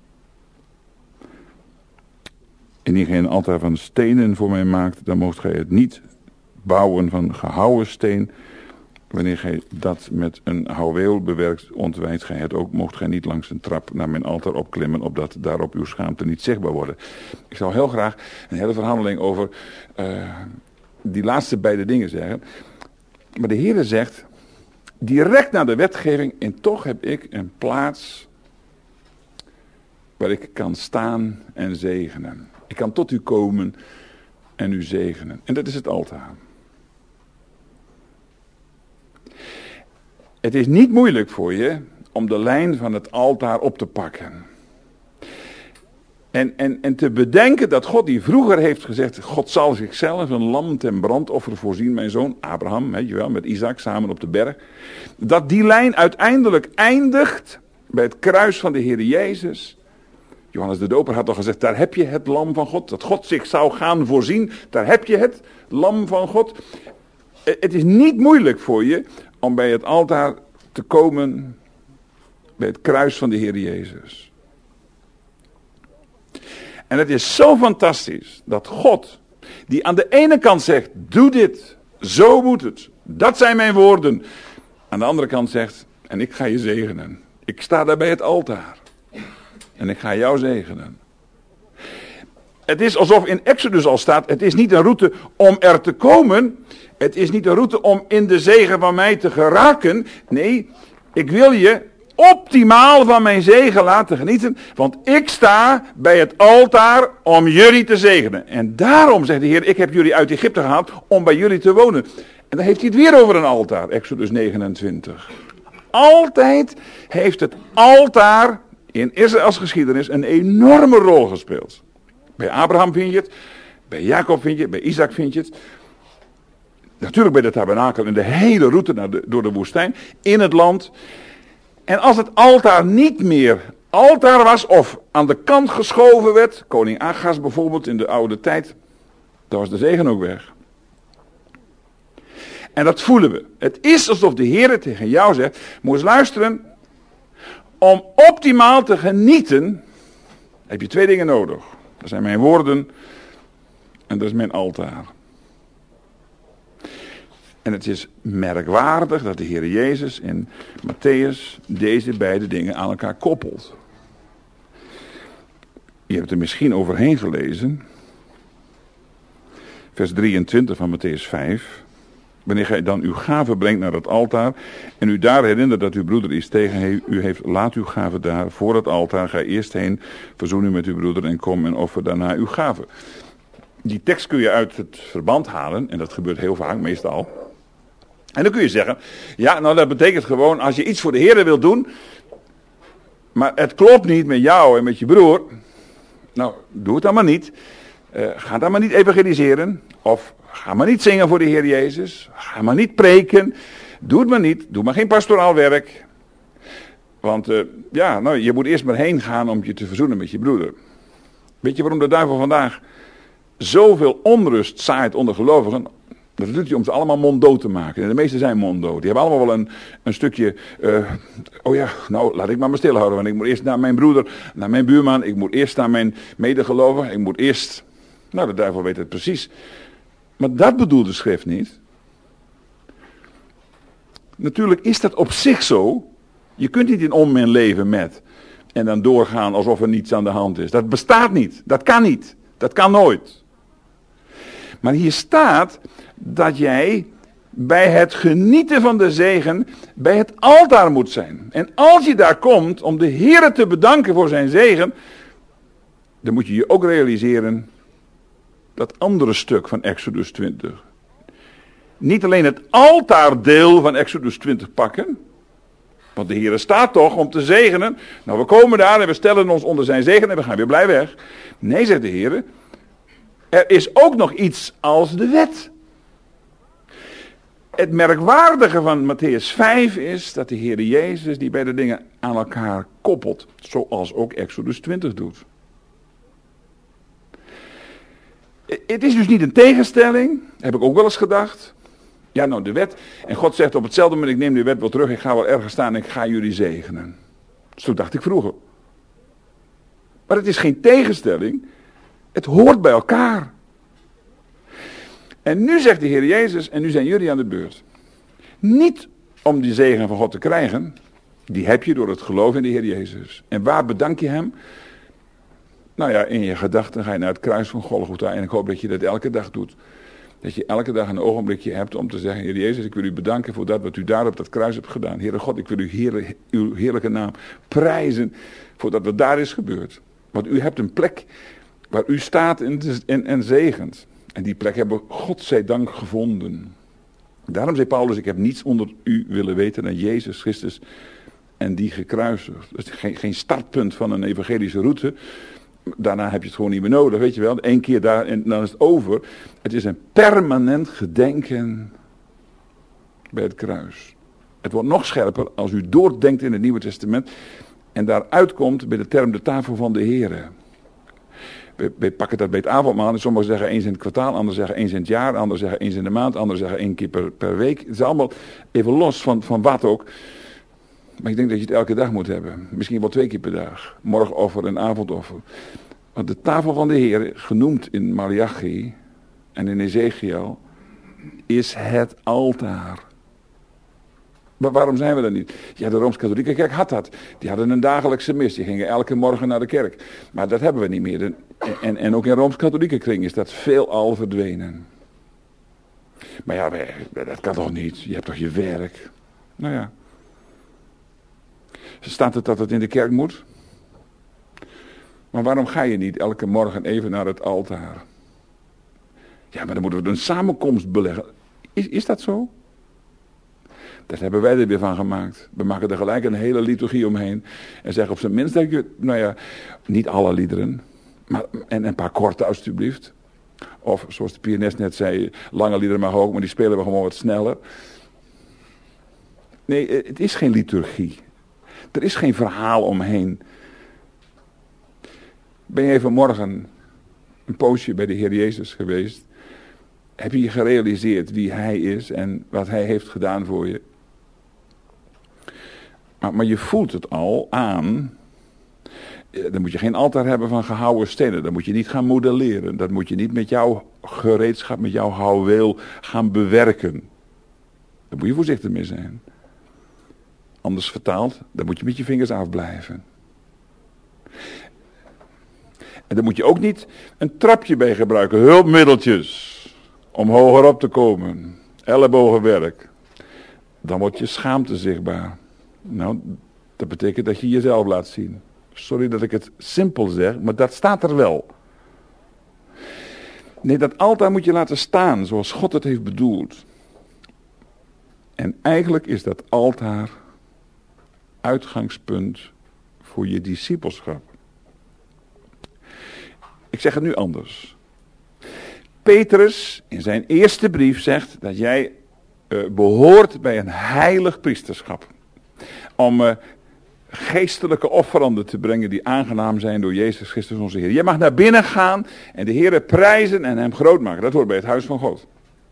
Indien gij een altaar van stenen voor mij maakt, dan moogt gij het niet bouwen van gehouwen steen. Wanneer gij dat met een houweel bewerkt, ontwijdt gij het ook, moogt gij niet langs een trap naar mijn altaar opklimmen, opdat daarop uw schaamte niet zichtbaar worden. Ik zou heel graag een hele verhandeling over uh, die laatste beide dingen zeggen. Maar de Heere zegt, direct na de wetgeving, en toch heb ik een plaats waar ik kan staan en zegenen. Ik kan tot u komen en u zegenen. En dat is het altaar. Het is niet moeilijk voor je om de lijn van het altaar op te pakken. En, en, en te bedenken dat God die vroeger heeft gezegd, God zal zichzelf een lam ten brandoffer voorzien, mijn zoon Abraham, weet je wel, met Isaac samen op de berg. Dat die lijn uiteindelijk eindigt bij het kruis van de Heer Jezus. Johannes de Doper had al gezegd, daar heb je het lam van God. Dat God zich zou gaan voorzien, daar heb je het lam van God. Het is niet moeilijk voor je om bij het altaar te komen, bij het kruis van de Heer Jezus. En het is zo fantastisch dat God, die aan de ene kant zegt, doe dit, zo moet het, dat zijn mijn woorden. Aan de andere kant zegt, en ik ga je zegenen. Ik sta daar bij het altaar. En ik ga jou zegenen. Het is alsof in Exodus al staat, het is niet een route om er te komen. Het is niet een route om in de zegen van mij te geraken. Nee, ik wil je optimaal van mijn zegen laten genieten. Want ik sta bij het altaar om jullie te zegenen. En daarom zegt de Heer, ik heb jullie uit Egypte gehaald om bij jullie te wonen. En dan heeft hij het weer over een altaar, Exodus negenentwintig. Altijd heeft het altaar in Israëls geschiedenis een enorme rol gespeeld. Bij Abraham vind je het, bij Jacob vind je het, bij Isaac vind je het. Natuurlijk bij de tabernakel en de hele route naar de, door de woestijn, in het land. En als het altaar niet meer altaar was of aan de kant geschoven werd, koning Agas bijvoorbeeld in de oude tijd, dan was de zegen ook weg. En dat voelen we. Het is alsof de Heer tegen jou zegt, moet eens luisteren, om optimaal te genieten, heb je twee dingen nodig. Dat zijn mijn woorden en dat is mijn altaar. En het is merkwaardig dat de Heer Jezus in Matthäus deze beide dingen aan elkaar koppelt. Je hebt er misschien overheen gelezen. Vers drieëntwintig van Matthäus vijf. Wanneer gij dan uw gave brengt naar het altaar en u daar herinnert dat uw broeder iets tegen u heeft, laat uw gave daar voor het altaar. Ga eerst heen, verzoen u met uw broeder en kom en offer daarna uw gave. Die tekst kun je uit het verband halen en dat gebeurt heel vaak, meestal. En dan kun je zeggen, ja, nou dat betekent gewoon, als je iets voor de Heer wilt doen, maar het klopt niet met jou en met je broer, nou, doe het dan maar niet. Uh, ga dan maar niet evangeliseren, of ga maar niet zingen voor de Heer Jezus, ga maar niet preken, doe het maar niet, doe maar geen pastoraal werk. Want uh, ja, nou, je moet eerst maar heen gaan om je te verzoenen met je broeder. Weet je waarom de duivel vandaag zoveel onrust zaait onder gelovigen? Dat doet hij om ze allemaal monddood te maken. En de meeste zijn monddood. Die hebben allemaal wel een, een stukje, uh, oh ja, nou laat ik maar me stilhouden. Want ik moet eerst naar mijn broeder, naar mijn buurman. Ik moet eerst naar mijn medegelovigen. Ik moet eerst, nou de duivel weet het precies. Maar dat bedoelt de schrift niet. Natuurlijk is dat op zich zo. Je kunt niet in onmin leven met en dan doorgaan alsof er niets aan de hand is. Dat bestaat niet. Dat kan niet. Dat kan nooit. Maar hier staat dat jij bij het genieten van de zegen bij het altaar moet zijn. En als je daar komt om de Heere te bedanken voor zijn zegen, dan moet je je ook realiseren dat andere stuk van Exodus twintig. Niet alleen het altaardeel van Exodus twintig pakken. Want de Heere staat toch om te zegenen. Nou, we komen daar en we stellen ons onder zijn zegen en we gaan weer blij weg. Nee, zegt de Heere. Er is ook nog iets als de wet. Het merkwaardige van Mattheüs vijf is dat de Heere Jezus die beide dingen aan elkaar koppelt. Zoals ook Exodus twintig doet. Het is dus niet een tegenstelling. Heb ik ook wel eens gedacht. Ja, nou de wet. En God zegt op hetzelfde moment, ik neem de wet wel terug. Ik ga wel ergens staan en ik ga jullie zegenen. Zo dacht ik vroeger. Maar het is geen tegenstelling. Het hoort bij elkaar. En nu zegt de Heer Jezus, en nu zijn jullie aan de beurt. Niet om die zegen van God te krijgen. Die heb je door het geloof in de Heer Jezus. En waar bedank je hem? Nou ja, in je gedachten ga je naar het kruis van Golgotha. En ik hoop dat je dat elke dag doet. Dat je elke dag een ogenblikje hebt om te zeggen, Heer Jezus, ik wil u bedanken voor dat wat u daar op dat kruis hebt gedaan. Heere God, ik wil u heerlijk, uw heerlijke naam prijzen voor dat wat daar is gebeurd. Want u hebt een plek waar u staat en, en, en zegent. En die plek hebben we godzijdank gevonden. Daarom zei Paulus, ik heb niets onder u willen weten dan Jezus Christus en die gekruisigd. Dat is geen, geen startpunt van een evangelische route. Daarna heb je het gewoon niet meer nodig, weet je wel. Eén keer daar en dan is het over. Het is een permanent gedenken bij het kruis. Het wordt nog scherper als u doordenkt in het Nieuwe Testament en daaruit komt bij de term de tafel van de Here. We, we pakken dat bij het avondmaal en sommigen zeggen eens in het kwartaal, anderen zeggen eens in het jaar, anderen zeggen eens in de maand, anderen zeggen één keer per, per week. Het is allemaal even los van, van wat ook. Maar ik denk dat je het elke dag moet hebben. Misschien wel twee keer per dag. Morgenoffer en avondoffer. Want de tafel van de Heer, genoemd in Malachi en in Ezekiel, is het altaar. Maar waarom zijn we dat niet? Ja, de Rooms-Katholieke kerk had dat. Die hadden een dagelijkse mis. Die gingen elke morgen naar de kerk. Maar dat hebben we niet meer. En, en, en ook in Rooms-Katholieke kring is dat veelal verdwenen. Maar ja, dat kan toch niet? Je hebt toch je werk? Nou ja. Staat het dat het in de kerk moet? Maar waarom ga je niet elke morgen even naar het altaar? Ja, maar dan moeten we een samenkomst beleggen. Is, is dat zo? Dat hebben wij er weer van gemaakt. We maken er gelijk een hele liturgie omheen. En zeggen op zijn minst dat je, nou ja, niet alle liederen. Maar, en een paar korte alstublieft. Of zoals de pianist net zei, lange liederen mag ook, maar die spelen we gewoon wat sneller. Nee, het is geen liturgie. Er is geen verhaal omheen. Ben je vanmorgen een poosje bij de Heer Jezus geweest? Heb je je gerealiseerd wie Hij is en wat Hij heeft gedaan voor je? Maar, maar je voelt het al aan. Dan moet je geen altaar hebben van gehouwen stenen. Dan moet je niet gaan modelleren. Dat moet je niet met jouw gereedschap, met jouw houweel gaan bewerken. Daar moet je voorzichtig mee zijn. Anders vertaald, dan moet je met je vingers afblijven. En dan moet je ook niet een trapje bij gebruiken. Hulpmiddeltjes. Om hoger op te komen. Ellebogenwerk. Dan wordt je schaamte zichtbaar. Nou, dat betekent dat je jezelf laat zien. Sorry dat ik het simpel zeg, maar dat staat er wel. Nee, dat altaar moet je laten staan zoals God het heeft bedoeld. En eigenlijk is dat altaar uitgangspunt voor je discipelschap. Ik zeg het nu anders. Petrus in zijn eerste brief zegt dat jij uh, behoort bij een heilig priesterschap. Om uh, geestelijke offeranden te brengen die aangenaam zijn door Jezus Christus onze Heer. Jij mag naar binnen gaan en de Heer prijzen en hem groot maken. Dat hoort bij het huis van God.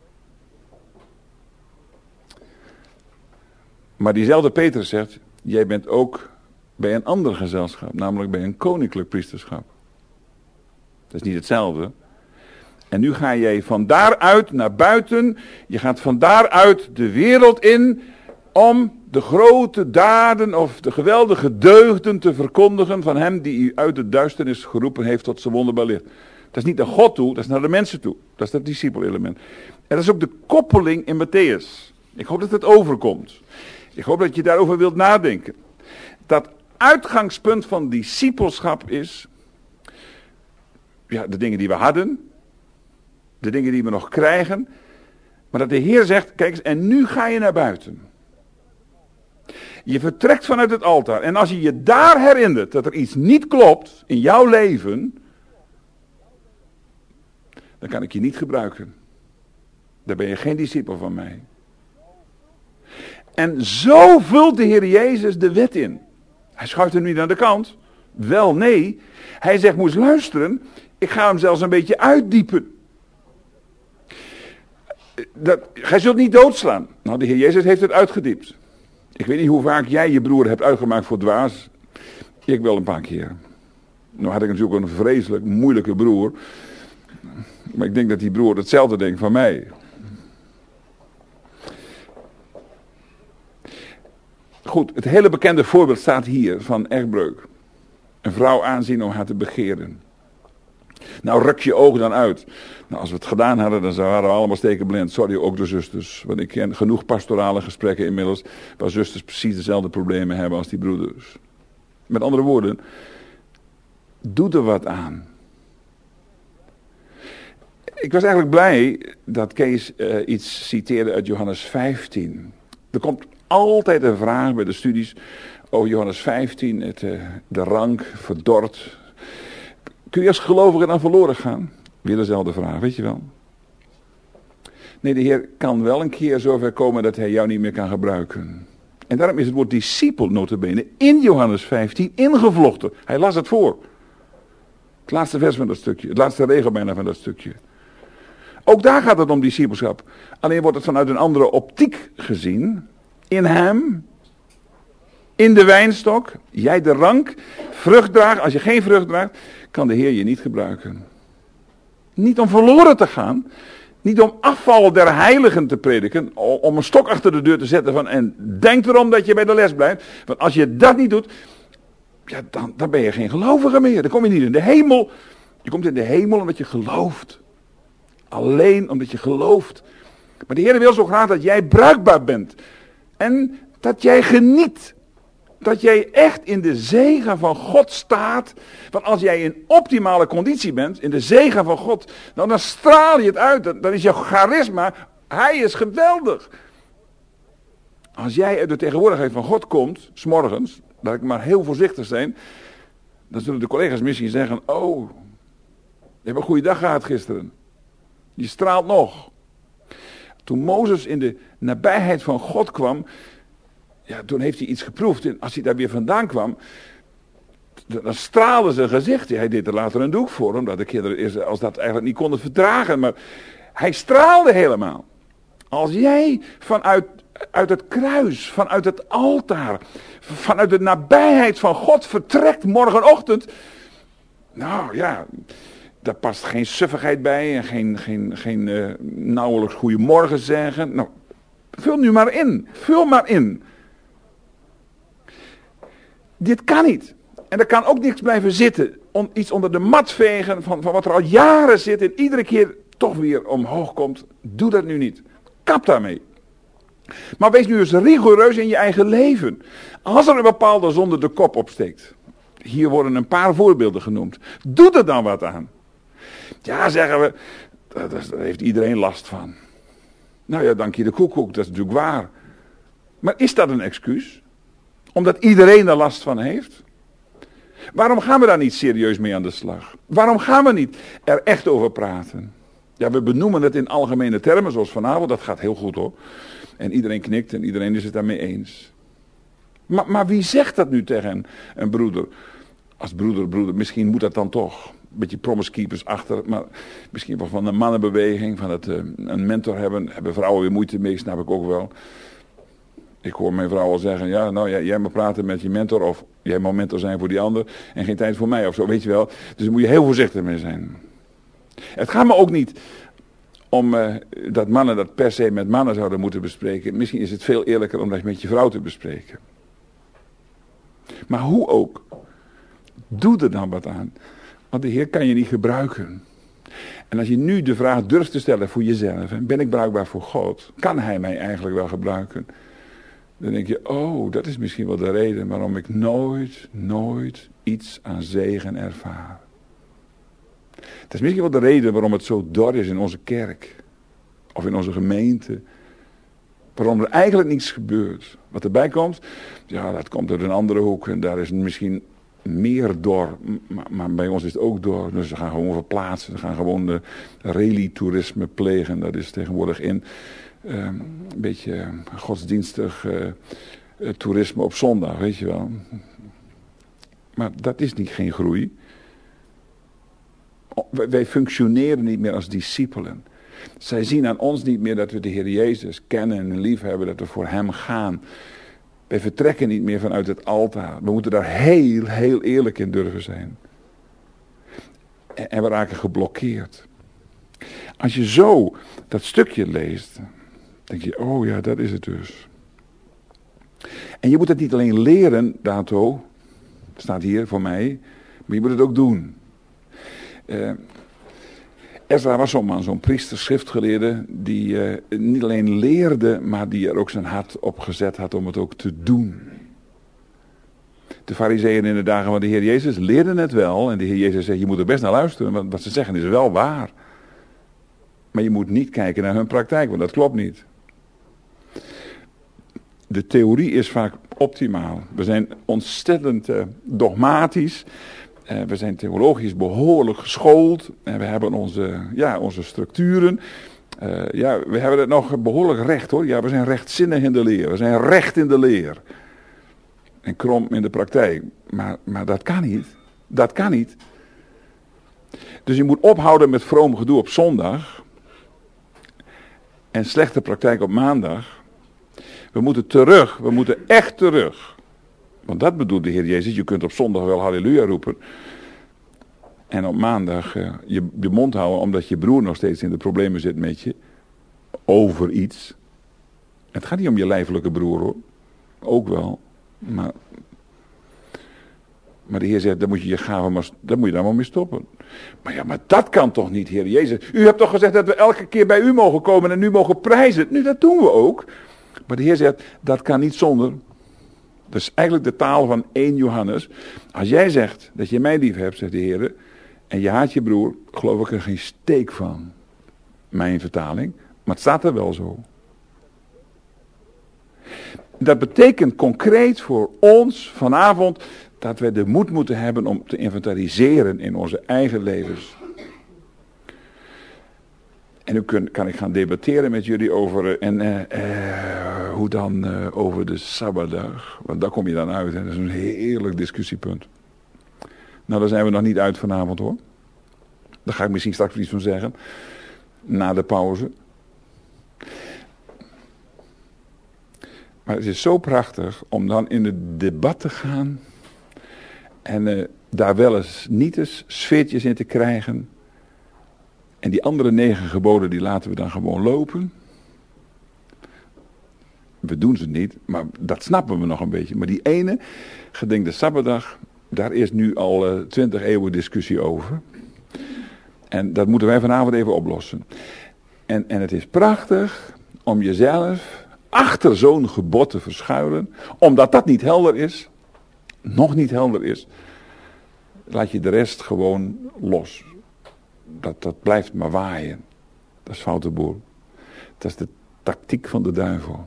Maar diezelfde Petrus zegt, jij bent ook bij een ander gezelschap, namelijk bij een koninklijk priesterschap. Dat is niet hetzelfde. En nu ga jij van daaruit naar buiten. Je gaat van daaruit de wereld in om de grote daden of de geweldige deugden te verkondigen van hem die u uit de duisternis geroepen heeft tot zijn wonderbaar licht. Dat is niet naar God toe, dat is naar de mensen toe. Dat is dat discipelelement. En dat is ook de koppeling in Matthäus. Ik hoop dat het overkomt. Ik hoop dat je daarover wilt nadenken. Dat uitgangspunt van discipelschap is, ja, de dingen die we hadden, de dingen die we nog krijgen, maar dat de Heer zegt, kijk eens, en nu ga je naar buiten. Je vertrekt vanuit het altaar. En als je je daar herinnert dat er iets niet klopt in jouw leven, dan kan ik je niet gebruiken. Dan ben je geen discipel van mij. En zo vult de Heer Jezus de wet in. Hij schuift hem niet aan de kant. Wel, nee. Hij zegt, moest luisteren. Ik ga hem zelfs een beetje uitdiepen. Dat, gij zult niet doodslaan. Nou, de Heer Jezus heeft het uitgediept. Ik weet niet hoe vaak jij je broer hebt uitgemaakt voor dwaas. Ik wel een paar keer. Nou had ik natuurlijk een vreselijk moeilijke broer. Maar ik denk dat die broer hetzelfde denkt van mij. Goed, het hele bekende voorbeeld staat hier van echtbreuk. Een vrouw aanzien om haar te begeren. Nou, ruk je ogen dan uit. Nou, als we het gedaan hadden, dan waren we allemaal stekenblind. Sorry, ook de zusters. Want ik ken genoeg pastorale gesprekken inmiddels, waar zusters precies dezelfde problemen hebben als die broeders. Met andere woorden, doe er wat aan. Ik was eigenlijk blij dat Kees uh, iets citeerde uit Johannes vijftien. Er komt altijd een vraag bij de studies over Johannes vijftien, het, uh, de rank, verdord. Kun je als gelovige dan verloren gaan? Weer dezelfde vraag, weet je wel. Nee, de Heer kan wel een keer zover komen dat hij jou niet meer kan gebruiken. En daarom is het woord discipel nota bene in Johannes vijftien ingevlochten. Hij las het voor. Het laatste vers van dat stukje, het laatste regel bijna van dat stukje. Ook daar gaat het om discipelschap. Alleen wordt het vanuit een andere optiek gezien. In hem, in de wijnstok, jij de rank, vrucht draagt. Als je geen vrucht draagt, kan de Heer je niet gebruiken. Niet om verloren te gaan. Niet om afval der heiligen te prediken. Om een stok achter de deur te zetten van en denk erom dat je bij de les blijft. Want als je dat niet doet, ja, dan, dan ben je geen gelovige meer. Dan kom je niet in de hemel. Je komt in de hemel omdat je gelooft. Alleen omdat je gelooft. Maar de Heer wil zo graag dat jij bruikbaar bent. En dat jij geniet. Dat jij echt in de zegen van God staat. Want als jij in optimale conditie bent, in de zegen van God, dan, dan straal je het uit. Dan, dan is jouw charisma, hij is geweldig. Als jij uit de tegenwoordigheid van God komt, 's morgens, laat ik maar heel voorzichtig zijn, dan zullen de collega's misschien zeggen, oh, je hebt een goede dag gehad gisteren. Je straalt nog. Toen Mozes in de nabijheid van God kwam, ja, toen heeft hij iets geproefd. En als hij daar weer vandaan kwam, dan straalde zijn gezicht. Hij deed er later een doek voor, omdat de kinderen als dat eigenlijk niet konden verdragen. Maar hij straalde helemaal. Als jij vanuit uit het kruis, vanuit het altaar, vanuit de nabijheid van God vertrekt morgenochtend. Nou ja, daar past geen suffigheid bij en geen, geen, geen uh, nauwelijks goeiemorgen zeggen. Nou, vul nu maar in. Vul maar in. Dit kan niet. En er kan ook niks blijven zitten. Om iets onder de mat vegen van, van wat er al jaren zit en iedere keer toch weer omhoog komt. Doe dat nu niet. Kap daarmee. Maar wees nu eens rigoureus in je eigen leven. Als er een bepaalde zonde de kop opsteekt. Hier worden een paar voorbeelden genoemd. Doe er dan wat aan. Ja, zeggen we, daar heeft iedereen last van. Nou ja, dank je de koekoek, dat is natuurlijk waar. Maar is dat een excuus? Omdat iedereen er last van heeft? Waarom gaan we daar niet serieus mee aan de slag? Waarom gaan we niet er echt over praten? Ja, we benoemen het in algemene termen, zoals vanavond, dat gaat heel goed hoor. En iedereen knikt en iedereen is het daarmee eens. Maar, maar wie zegt dat nu tegen een, een broeder? Als broeder, broeder, misschien moet dat dan toch. Een beetje promiskeepers achter, maar misschien wel van een mannenbeweging, van het uh, een mentor hebben. Hebben vrouwen weer moeite mee, snap ik ook wel. Ik hoor mijn vrouw al zeggen, ja, nou jij, jij moet praten met je mentor of jij moet mentor zijn voor die ander en geen tijd voor mij of zo, weet je wel. Dus daar moet je heel voorzichtig mee zijn. Het gaat me ook niet om uh, dat mannen dat per se met mannen zouden moeten bespreken. Misschien is het veel eerlijker om dat met je vrouw te bespreken. Maar hoe ook, doe er dan wat aan. Want de Heer kan je niet gebruiken. En als je nu de vraag durft te stellen voor jezelf, ben ik bruikbaar voor God? Kan Hij mij eigenlijk wel gebruiken? Dan denk je, oh, dat is misschien wel de reden waarom ik nooit, nooit iets aan zegen ervaar. Dat is misschien wel de reden waarom het zo dor is in onze kerk. Of in onze gemeente. Waarom er eigenlijk niets gebeurt. Wat erbij komt, ja, dat komt uit een andere hoek. En daar is misschien meer dor. Maar, maar bij ons is het ook dor. Dus ze gaan gewoon verplaatsen. Ze gaan gewoon de rally-toerisme plegen. Dat is tegenwoordig in. Uh, een beetje godsdienstig uh, uh, toerisme op zondag, weet je wel. Maar dat is niet geen groei. Wij, wij functioneren niet meer als discipelen. Zij zien aan ons niet meer dat we de Heer Jezus kennen en liefhebben, dat we voor Hem gaan. Wij vertrekken niet meer vanuit het altaar. We moeten daar heel, heel eerlijk in durven zijn. En, en we raken geblokkeerd. Als je zo dat stukje leest, denk je, oh ja, dat is het dus. En je moet het niet alleen leren, dato, staat hier voor mij, maar je moet het ook doen. Uh, Ezra was zo'n man, zo'n priester, schriftgeleerde, die uh, niet alleen leerde, maar die er ook zijn hart op gezet had om het ook te doen. De farizeeën in de dagen van de Heer Jezus leerden het wel, en de Heer Jezus zegt, je moet er best naar luisteren, want wat ze zeggen is wel waar. Maar je moet niet kijken naar hun praktijk, want dat klopt niet. De theorie is vaak optimaal. We zijn ontzettend uh, dogmatisch. Uh, we zijn theologisch behoorlijk geschoold. En we hebben onze, ja, onze structuren. Uh, ja, we hebben het nog behoorlijk recht hoor. Ja, we zijn rechtzinnig in de leer. We zijn recht in de leer. En krom in de praktijk. Maar, maar dat kan niet. Dat kan niet. Dus je moet ophouden met vroom gedoe op zondag. En slechte praktijk op maandag. We moeten terug. We moeten echt terug. Want dat bedoelt de Heer Jezus. Je kunt op zondag wel halleluja roepen. En op maandag uh, je, je mond houden omdat je broer nog steeds in de problemen zit met je. Over iets. Het gaat niet om je lijfelijke broer hoor. Ook wel. Maar, maar de Heer zegt, dan moet je je gaven, maar dan moet je daar maar mee stoppen. Maar ja, maar dat kan toch niet, Heer Jezus. U hebt toch gezegd dat we elke keer bij u mogen komen en u mogen prijzen. Nu, dat doen we ook. Maar de Heer zegt, dat kan niet zonder. Dat is eigenlijk de taal van eerste Johannes. Als jij zegt dat je mij lief hebt, zegt de Heer, en je haat je broer, geloof ik er geen steek van. Mijn vertaling. Maar het staat er wel zo. Dat betekent concreet voor ons vanavond dat wij de moed moeten hebben om te inventariseren in onze eigen levens. En nu kun, kan ik gaan debatteren met jullie over, en uh, uh, hoe dan uh, over de Sabbatdag. Want daar kom je dan uit, hè? Dat is een heerlijk discussiepunt. Nou, daar zijn we nog niet uit vanavond hoor. Daar ga ik misschien straks iets van zeggen. Na de pauze. Maar het is zo prachtig om dan in het debat te gaan. En uh, daar wel eens niet eens sfeertjes in te krijgen. En die andere negen geboden die laten we dan gewoon lopen. We doen ze niet, maar dat snappen we nog een beetje. Maar die ene, gedenk de Sabbatdag, daar is nu al twintig uh, eeuwen discussie over. En dat moeten wij vanavond even oplossen. En, en het is prachtig om jezelf achter zo'n gebod te verschuilen. Omdat dat niet helder is, nog niet helder is, laat je de rest gewoon los. Dat, dat blijft maar waaien. Dat is foute boel. Dat is de tactiek van de duivel.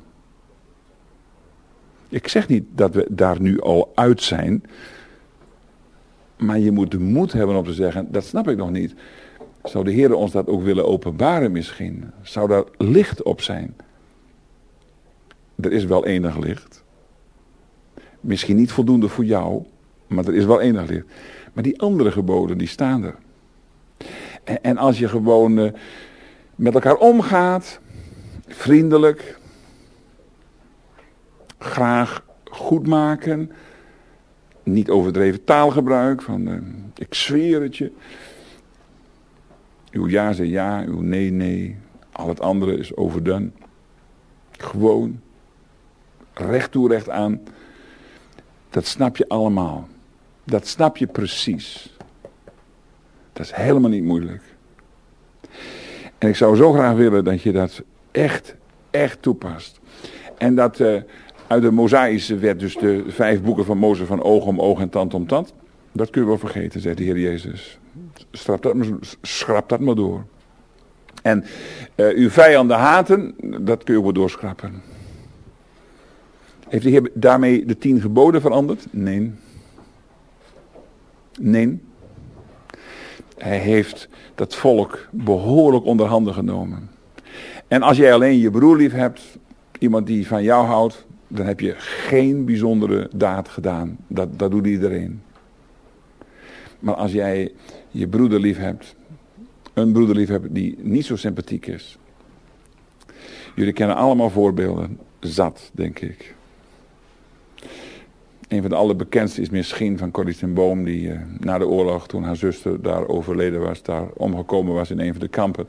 Ik zeg niet dat we daar nu al uit zijn. Maar je moet de moed hebben om te zeggen, dat snap ik nog niet. Zou de Heer ons dat ook willen openbaren misschien? Zou daar licht op zijn? Er is wel enig licht. Misschien niet voldoende voor jou, maar er is wel enig licht. Maar die andere geboden, die staan er. En, en als je gewoon uh, met elkaar omgaat, vriendelijk, graag goed maken, niet overdreven taalgebruik, van uh, ik zweer het je. Uw ja is ja, uw nee, nee. Al het andere is overdone. Gewoon. Recht toe, recht aan. Dat snap je allemaal. Dat snap je precies. Dat is helemaal niet moeilijk. En ik zou zo graag willen dat je dat echt, echt toepast. En dat uh, uit de Mosaïsche wet, dus de vijf boeken van Mozes van oog om oog en tand om tand. Dat kun je wel vergeten, zegt de Heer Jezus. Schrap dat maar, schrap dat maar door. En uh, uw vijanden haten, dat kun je wel doorschrappen. Heeft de Heer daarmee de tien geboden veranderd? Nee. Nee. Hij heeft dat volk behoorlijk onder handen genomen. En als jij alleen je broer lief hebt, iemand die van jou houdt, dan heb je geen bijzondere daad gedaan. Dat, dat doet iedereen. Maar als jij je broeder lief hebt, een broeder lief hebt die niet zo sympathiek is. Jullie kennen allemaal voorbeelden, zat denk ik. Een van de allerbekendste is misschien van Corrie ten Boom, die uh, na de oorlog, toen haar zuster daar overleden was, daar omgekomen was in een van de kampen,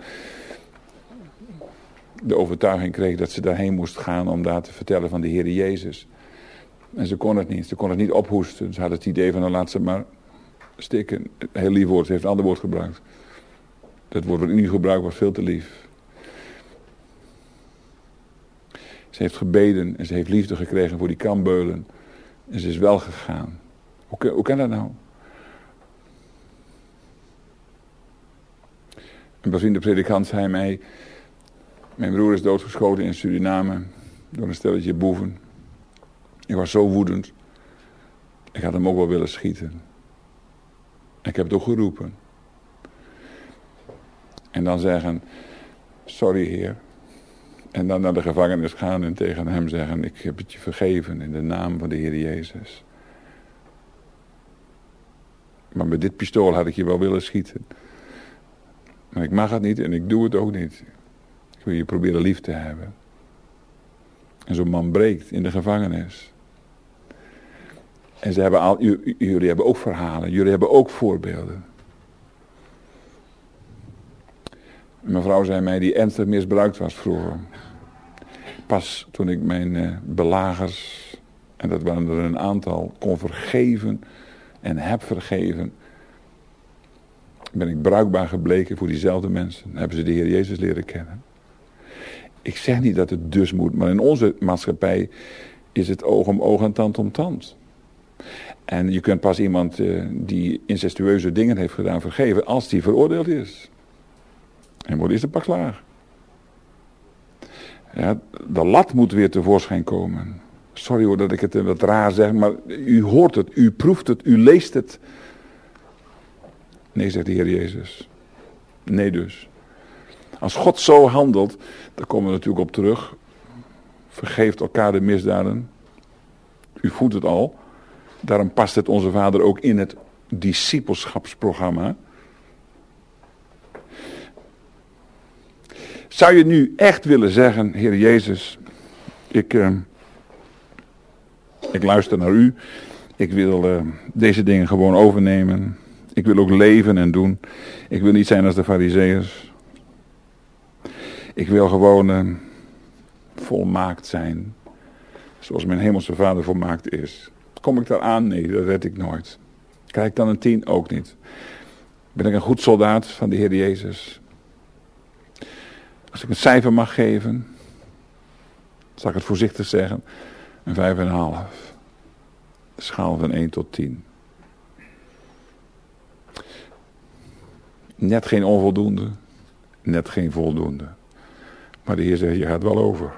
de overtuiging kreeg dat ze daarheen moest gaan om daar te vertellen van de Heer Jezus. En ze kon het niet, ze kon het niet ophoesten. Ze had het idee van, nou laat ze maar stikken. Heel lief woord, ze heeft een ander woord gebruikt. Dat woord wat u nu gebruikt was veel te lief. Ze heeft gebeden en ze heeft liefde gekregen voor die kambeulen. En ze is wel gegaan. Hoe, hoe kan dat nou? Een bevriende predikant zei mij, mijn broer is doodgeschoten in Suriname door een stelletje boeven. Ik was zo woedend. Ik had hem ook wel willen schieten. Ik heb het ook geroepen. En dan zeggen, sorry Heer. En dan naar de gevangenis gaan en tegen hem zeggen, ik heb het je vergeven in de naam van de Heer Jezus. Maar met dit pistool had ik je wel willen schieten. Maar ik mag het niet en ik doe het ook niet. Ik wil je proberen lief te hebben. En zo'n man breekt in de gevangenis. En ze hebben al, j- jullie hebben ook verhalen, jullie hebben ook voorbeelden. Mijn vrouw zei mij die ernstig misbruikt was vroeger. Pas toen ik mijn uh, belagers, en dat waren er een aantal, kon vergeven en heb vergeven, ben ik bruikbaar gebleken voor diezelfde mensen. Dan hebben ze de Heer Jezus leren kennen. Ik zeg niet dat het dus moet, maar in onze maatschappij is het oog om oog en tand om tand. En je kunt pas iemand uh, die incestueuze dingen heeft gedaan vergeven als die veroordeeld is. En wordt is de pak slaag. Ja, de lat moet weer tevoorschijn komen. Sorry hoor dat ik het wat raar zeg, maar u hoort het, u proeft het, u leest het. Nee, zegt de Heer Jezus. Nee dus. Als God zo handelt, daar komen we natuurlijk op terug. Vergeeft elkaar de misdaden. U voelt het al. Daarom past het onze Vader ook in het discipelschapsprogramma. Zou je nu echt willen zeggen, Heer Jezus, ik, uh, ik luister naar u. Ik wil uh, deze dingen gewoon overnemen. Ik wil ook leven en doen. Ik wil niet zijn als de Farizeeërs. Ik wil gewoon uh, volmaakt zijn. Zoals mijn hemelse Vader volmaakt is. Kom ik daar aan? Nee, dat red ik nooit. Krijg ik dan een tien? Ook niet. Ben ik een goed soldaat van de Heer Jezus? Als ik een cijfer mag geven, zal ik het voorzichtig zeggen, een vijf en een half. Schaal van één tot tien. Net geen onvoldoende, net geen voldoende. Maar de Heer zegt, je gaat wel over.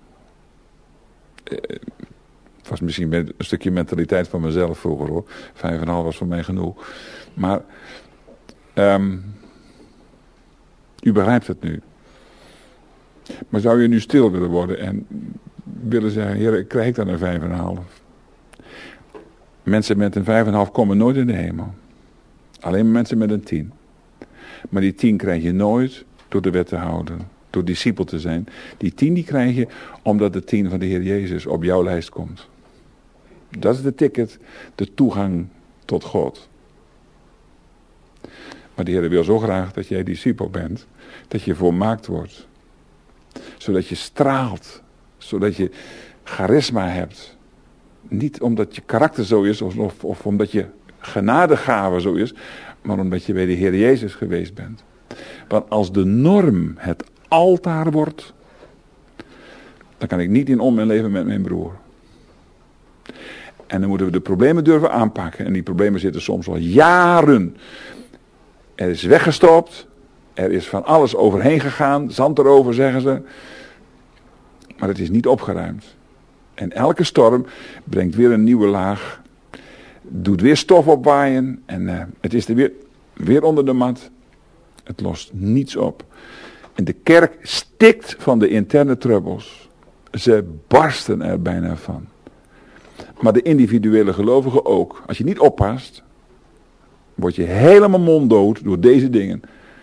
Het was misschien een stukje mentaliteit van mezelf vroeger hoor. Vijf en een half was voor mij genoeg. Maar um, u begrijpt het nu. Maar zou je nu stil willen worden en willen zeggen, Heer, krijg ik dan een vijf en een half? Mensen met een vijf en een half komen nooit in de hemel. Alleen mensen met een tien. Maar die tien krijg je nooit door de wet te houden. Door discipel te zijn. Die tien die krijg je omdat de tien van de Heer Jezus op jouw lijst komt. Dat is de ticket, de toegang tot God. Maar de Heer wil zo graag dat jij discipel bent, dat je volmaakt wordt. Zodat je straalt, zodat je charisma hebt. Niet omdat je karakter zo is, of, of, of omdat je genadegave zo is, maar omdat je bij de Heer Jezus geweest bent. Want als de norm het altaar wordt, dan kan ik niet in om en leven met mijn broer. En dan moeten we de problemen durven aanpakken. En die problemen zitten soms al jaren. Er is weggestopt. Er is van alles overheen gegaan. Zand erover, zeggen ze. Maar het is niet opgeruimd. En elke storm brengt weer een nieuwe laag. Doet weer stof opwaaien. En uh, het is er weer, weer onder de mat. Het lost niets op. En de kerk stikt van de interne troubles. Ze barsten er bijna van. Maar de individuele gelovigen ook. Als je niet oppast, word je helemaal monddood door deze dingen.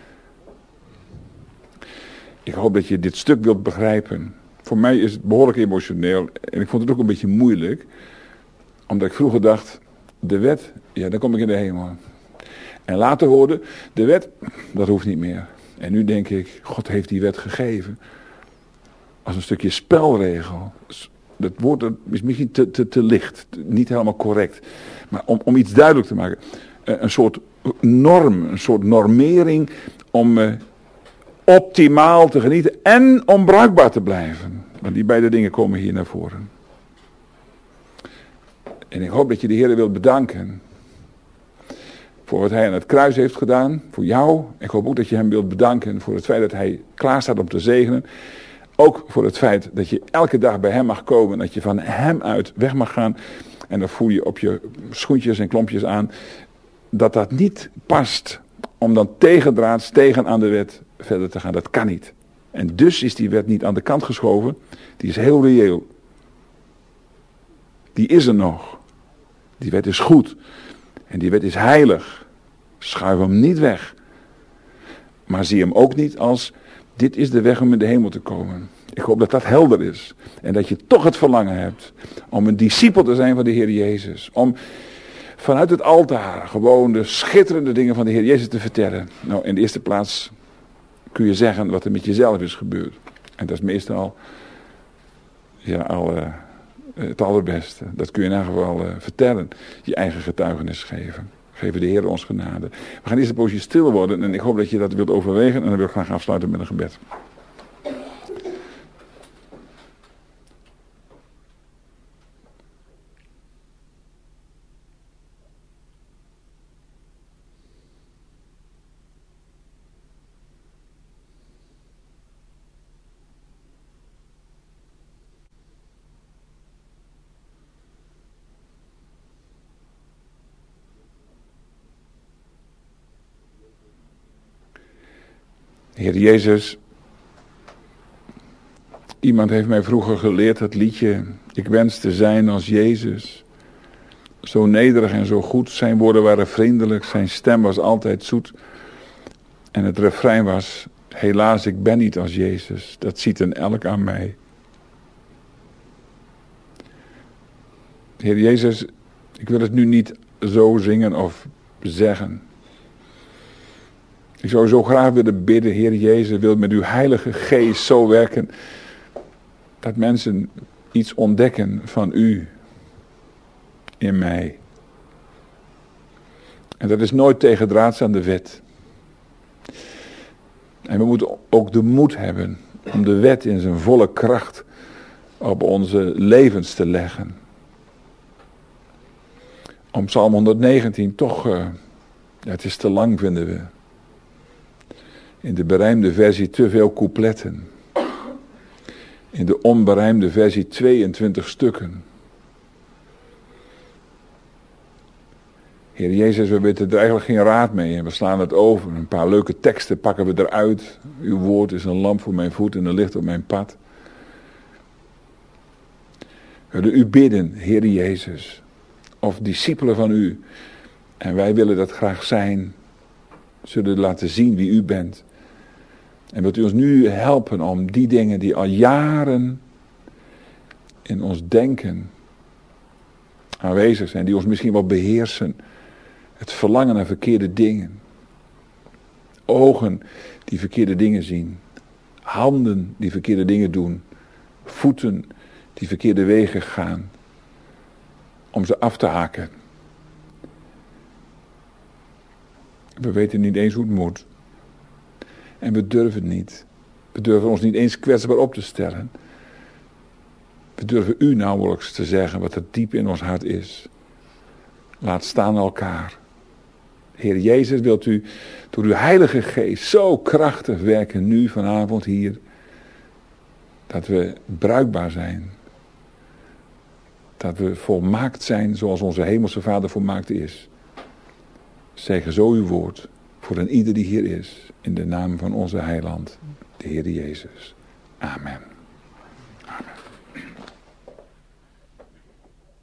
Ik hoop dat je dit stuk wilt begrijpen. Voor mij is het behoorlijk emotioneel. En ik vond het ook een beetje moeilijk. Omdat ik vroeger dacht, de wet, ja, dan kom ik in de hemel. En later hoorde, de wet, dat hoeft niet meer. En nu denk ik, God heeft die wet gegeven. Als een stukje spelregel. Dat woord is misschien te, te, te licht. Niet helemaal correct. Maar om, om iets duidelijk te maken. Een soort norm. Een soort normering. Om uh, optimaal te genieten. En om bruikbaar te blijven. Want die beide dingen komen hier naar voren. En ik hoop dat je de Heer wilt bedanken. Voor wat hij aan het kruis heeft gedaan. Voor jou. Ik hoop ook dat je hem wilt bedanken. Voor het feit dat hij klaar staat om te zegenen. Ook voor het feit dat je elke dag bij hem mag komen. Dat je van hem uit weg mag gaan. En dan voel je op je schoentjes en klompjes aan. Dat dat niet past. Om dan tegendraads, tegen aan de wet verder te gaan. Dat kan niet. En dus is die wet niet aan de kant geschoven. Die is heel reëel. Die is er nog. Die wet is goed. En die wet is heilig. Schuif hem niet weg. Maar zie hem ook niet als... Dit is de weg om in de hemel te komen. Ik hoop dat dat helder is. En dat je toch het verlangen hebt om een discipel te zijn van de Heer Jezus. Om vanuit het altaar gewoon de schitterende dingen van de Heer Jezus te vertellen. Nou, in de eerste plaats kun je zeggen wat er met jezelf is gebeurd. En dat is meestal ja, al uh, het allerbeste. Dat kun je in ieder geval uh, vertellen. Je eigen getuigenis geven. Geven de Heer ons genade. We gaan eerst een poosje stil worden en ik hoop dat je dat wilt overwegen. En dan wil ik graag afsluiten met een gebed. Heer Jezus, iemand heeft mij vroeger geleerd het liedje, ik wens te zijn als Jezus. Zo nederig en zo goed, zijn woorden waren vriendelijk, zijn stem was altijd zoet. En het refrein was, helaas ik ben niet als Jezus, dat ziet een elk aan mij. Heer Jezus, ik wil het nu niet zo zingen of zeggen. Ik zou zo graag willen bidden, Heer Jezus, wil met uw heilige geest zo werken, dat mensen iets ontdekken van u in mij. En dat is nooit tegendraads aan de wet. En we moeten ook de moed hebben om de wet in zijn volle kracht op onze levens te leggen. Om Psalm honderdnegentien toch, uh, ja, het is te lang vinden we. In de berijmde versie te veel coupletten. In de onberijmde versie tweeëntwintig stukken. Heer Jezus, we weten er eigenlijk geen raad mee en we slaan het over. Een paar leuke teksten pakken we eruit. Uw woord is een lamp voor mijn voet en een licht op mijn pad. We willen u bidden, Heer Jezus, of discipelen van u. En wij willen dat graag zijn. Zullen laten zien wie u bent. En wilt u ons nu helpen om die dingen die al jaren in ons denken aanwezig zijn. Die ons misschien wel beheersen. Het verlangen naar verkeerde dingen. ogen die verkeerde dingen zien. Handen die verkeerde dingen doen. Voeten die verkeerde wegen gaan. Om ze af te haken. We weten niet eens hoe het moet. En we durven het niet. We durven ons niet eens kwetsbaar op te stellen. We durven u nauwelijks te zeggen wat er diep in ons hart is. Laat staan elkaar. Heer Jezus, wilt u door uw Heilige Geest zo krachtig werken nu vanavond hier. Dat we bruikbaar zijn. Dat we volmaakt zijn zoals onze Hemelse Vader volmaakt is. Zeg zo uw woord voor een ieder die hier is. In de naam van onze Heiland, de Heer Jezus. Amen.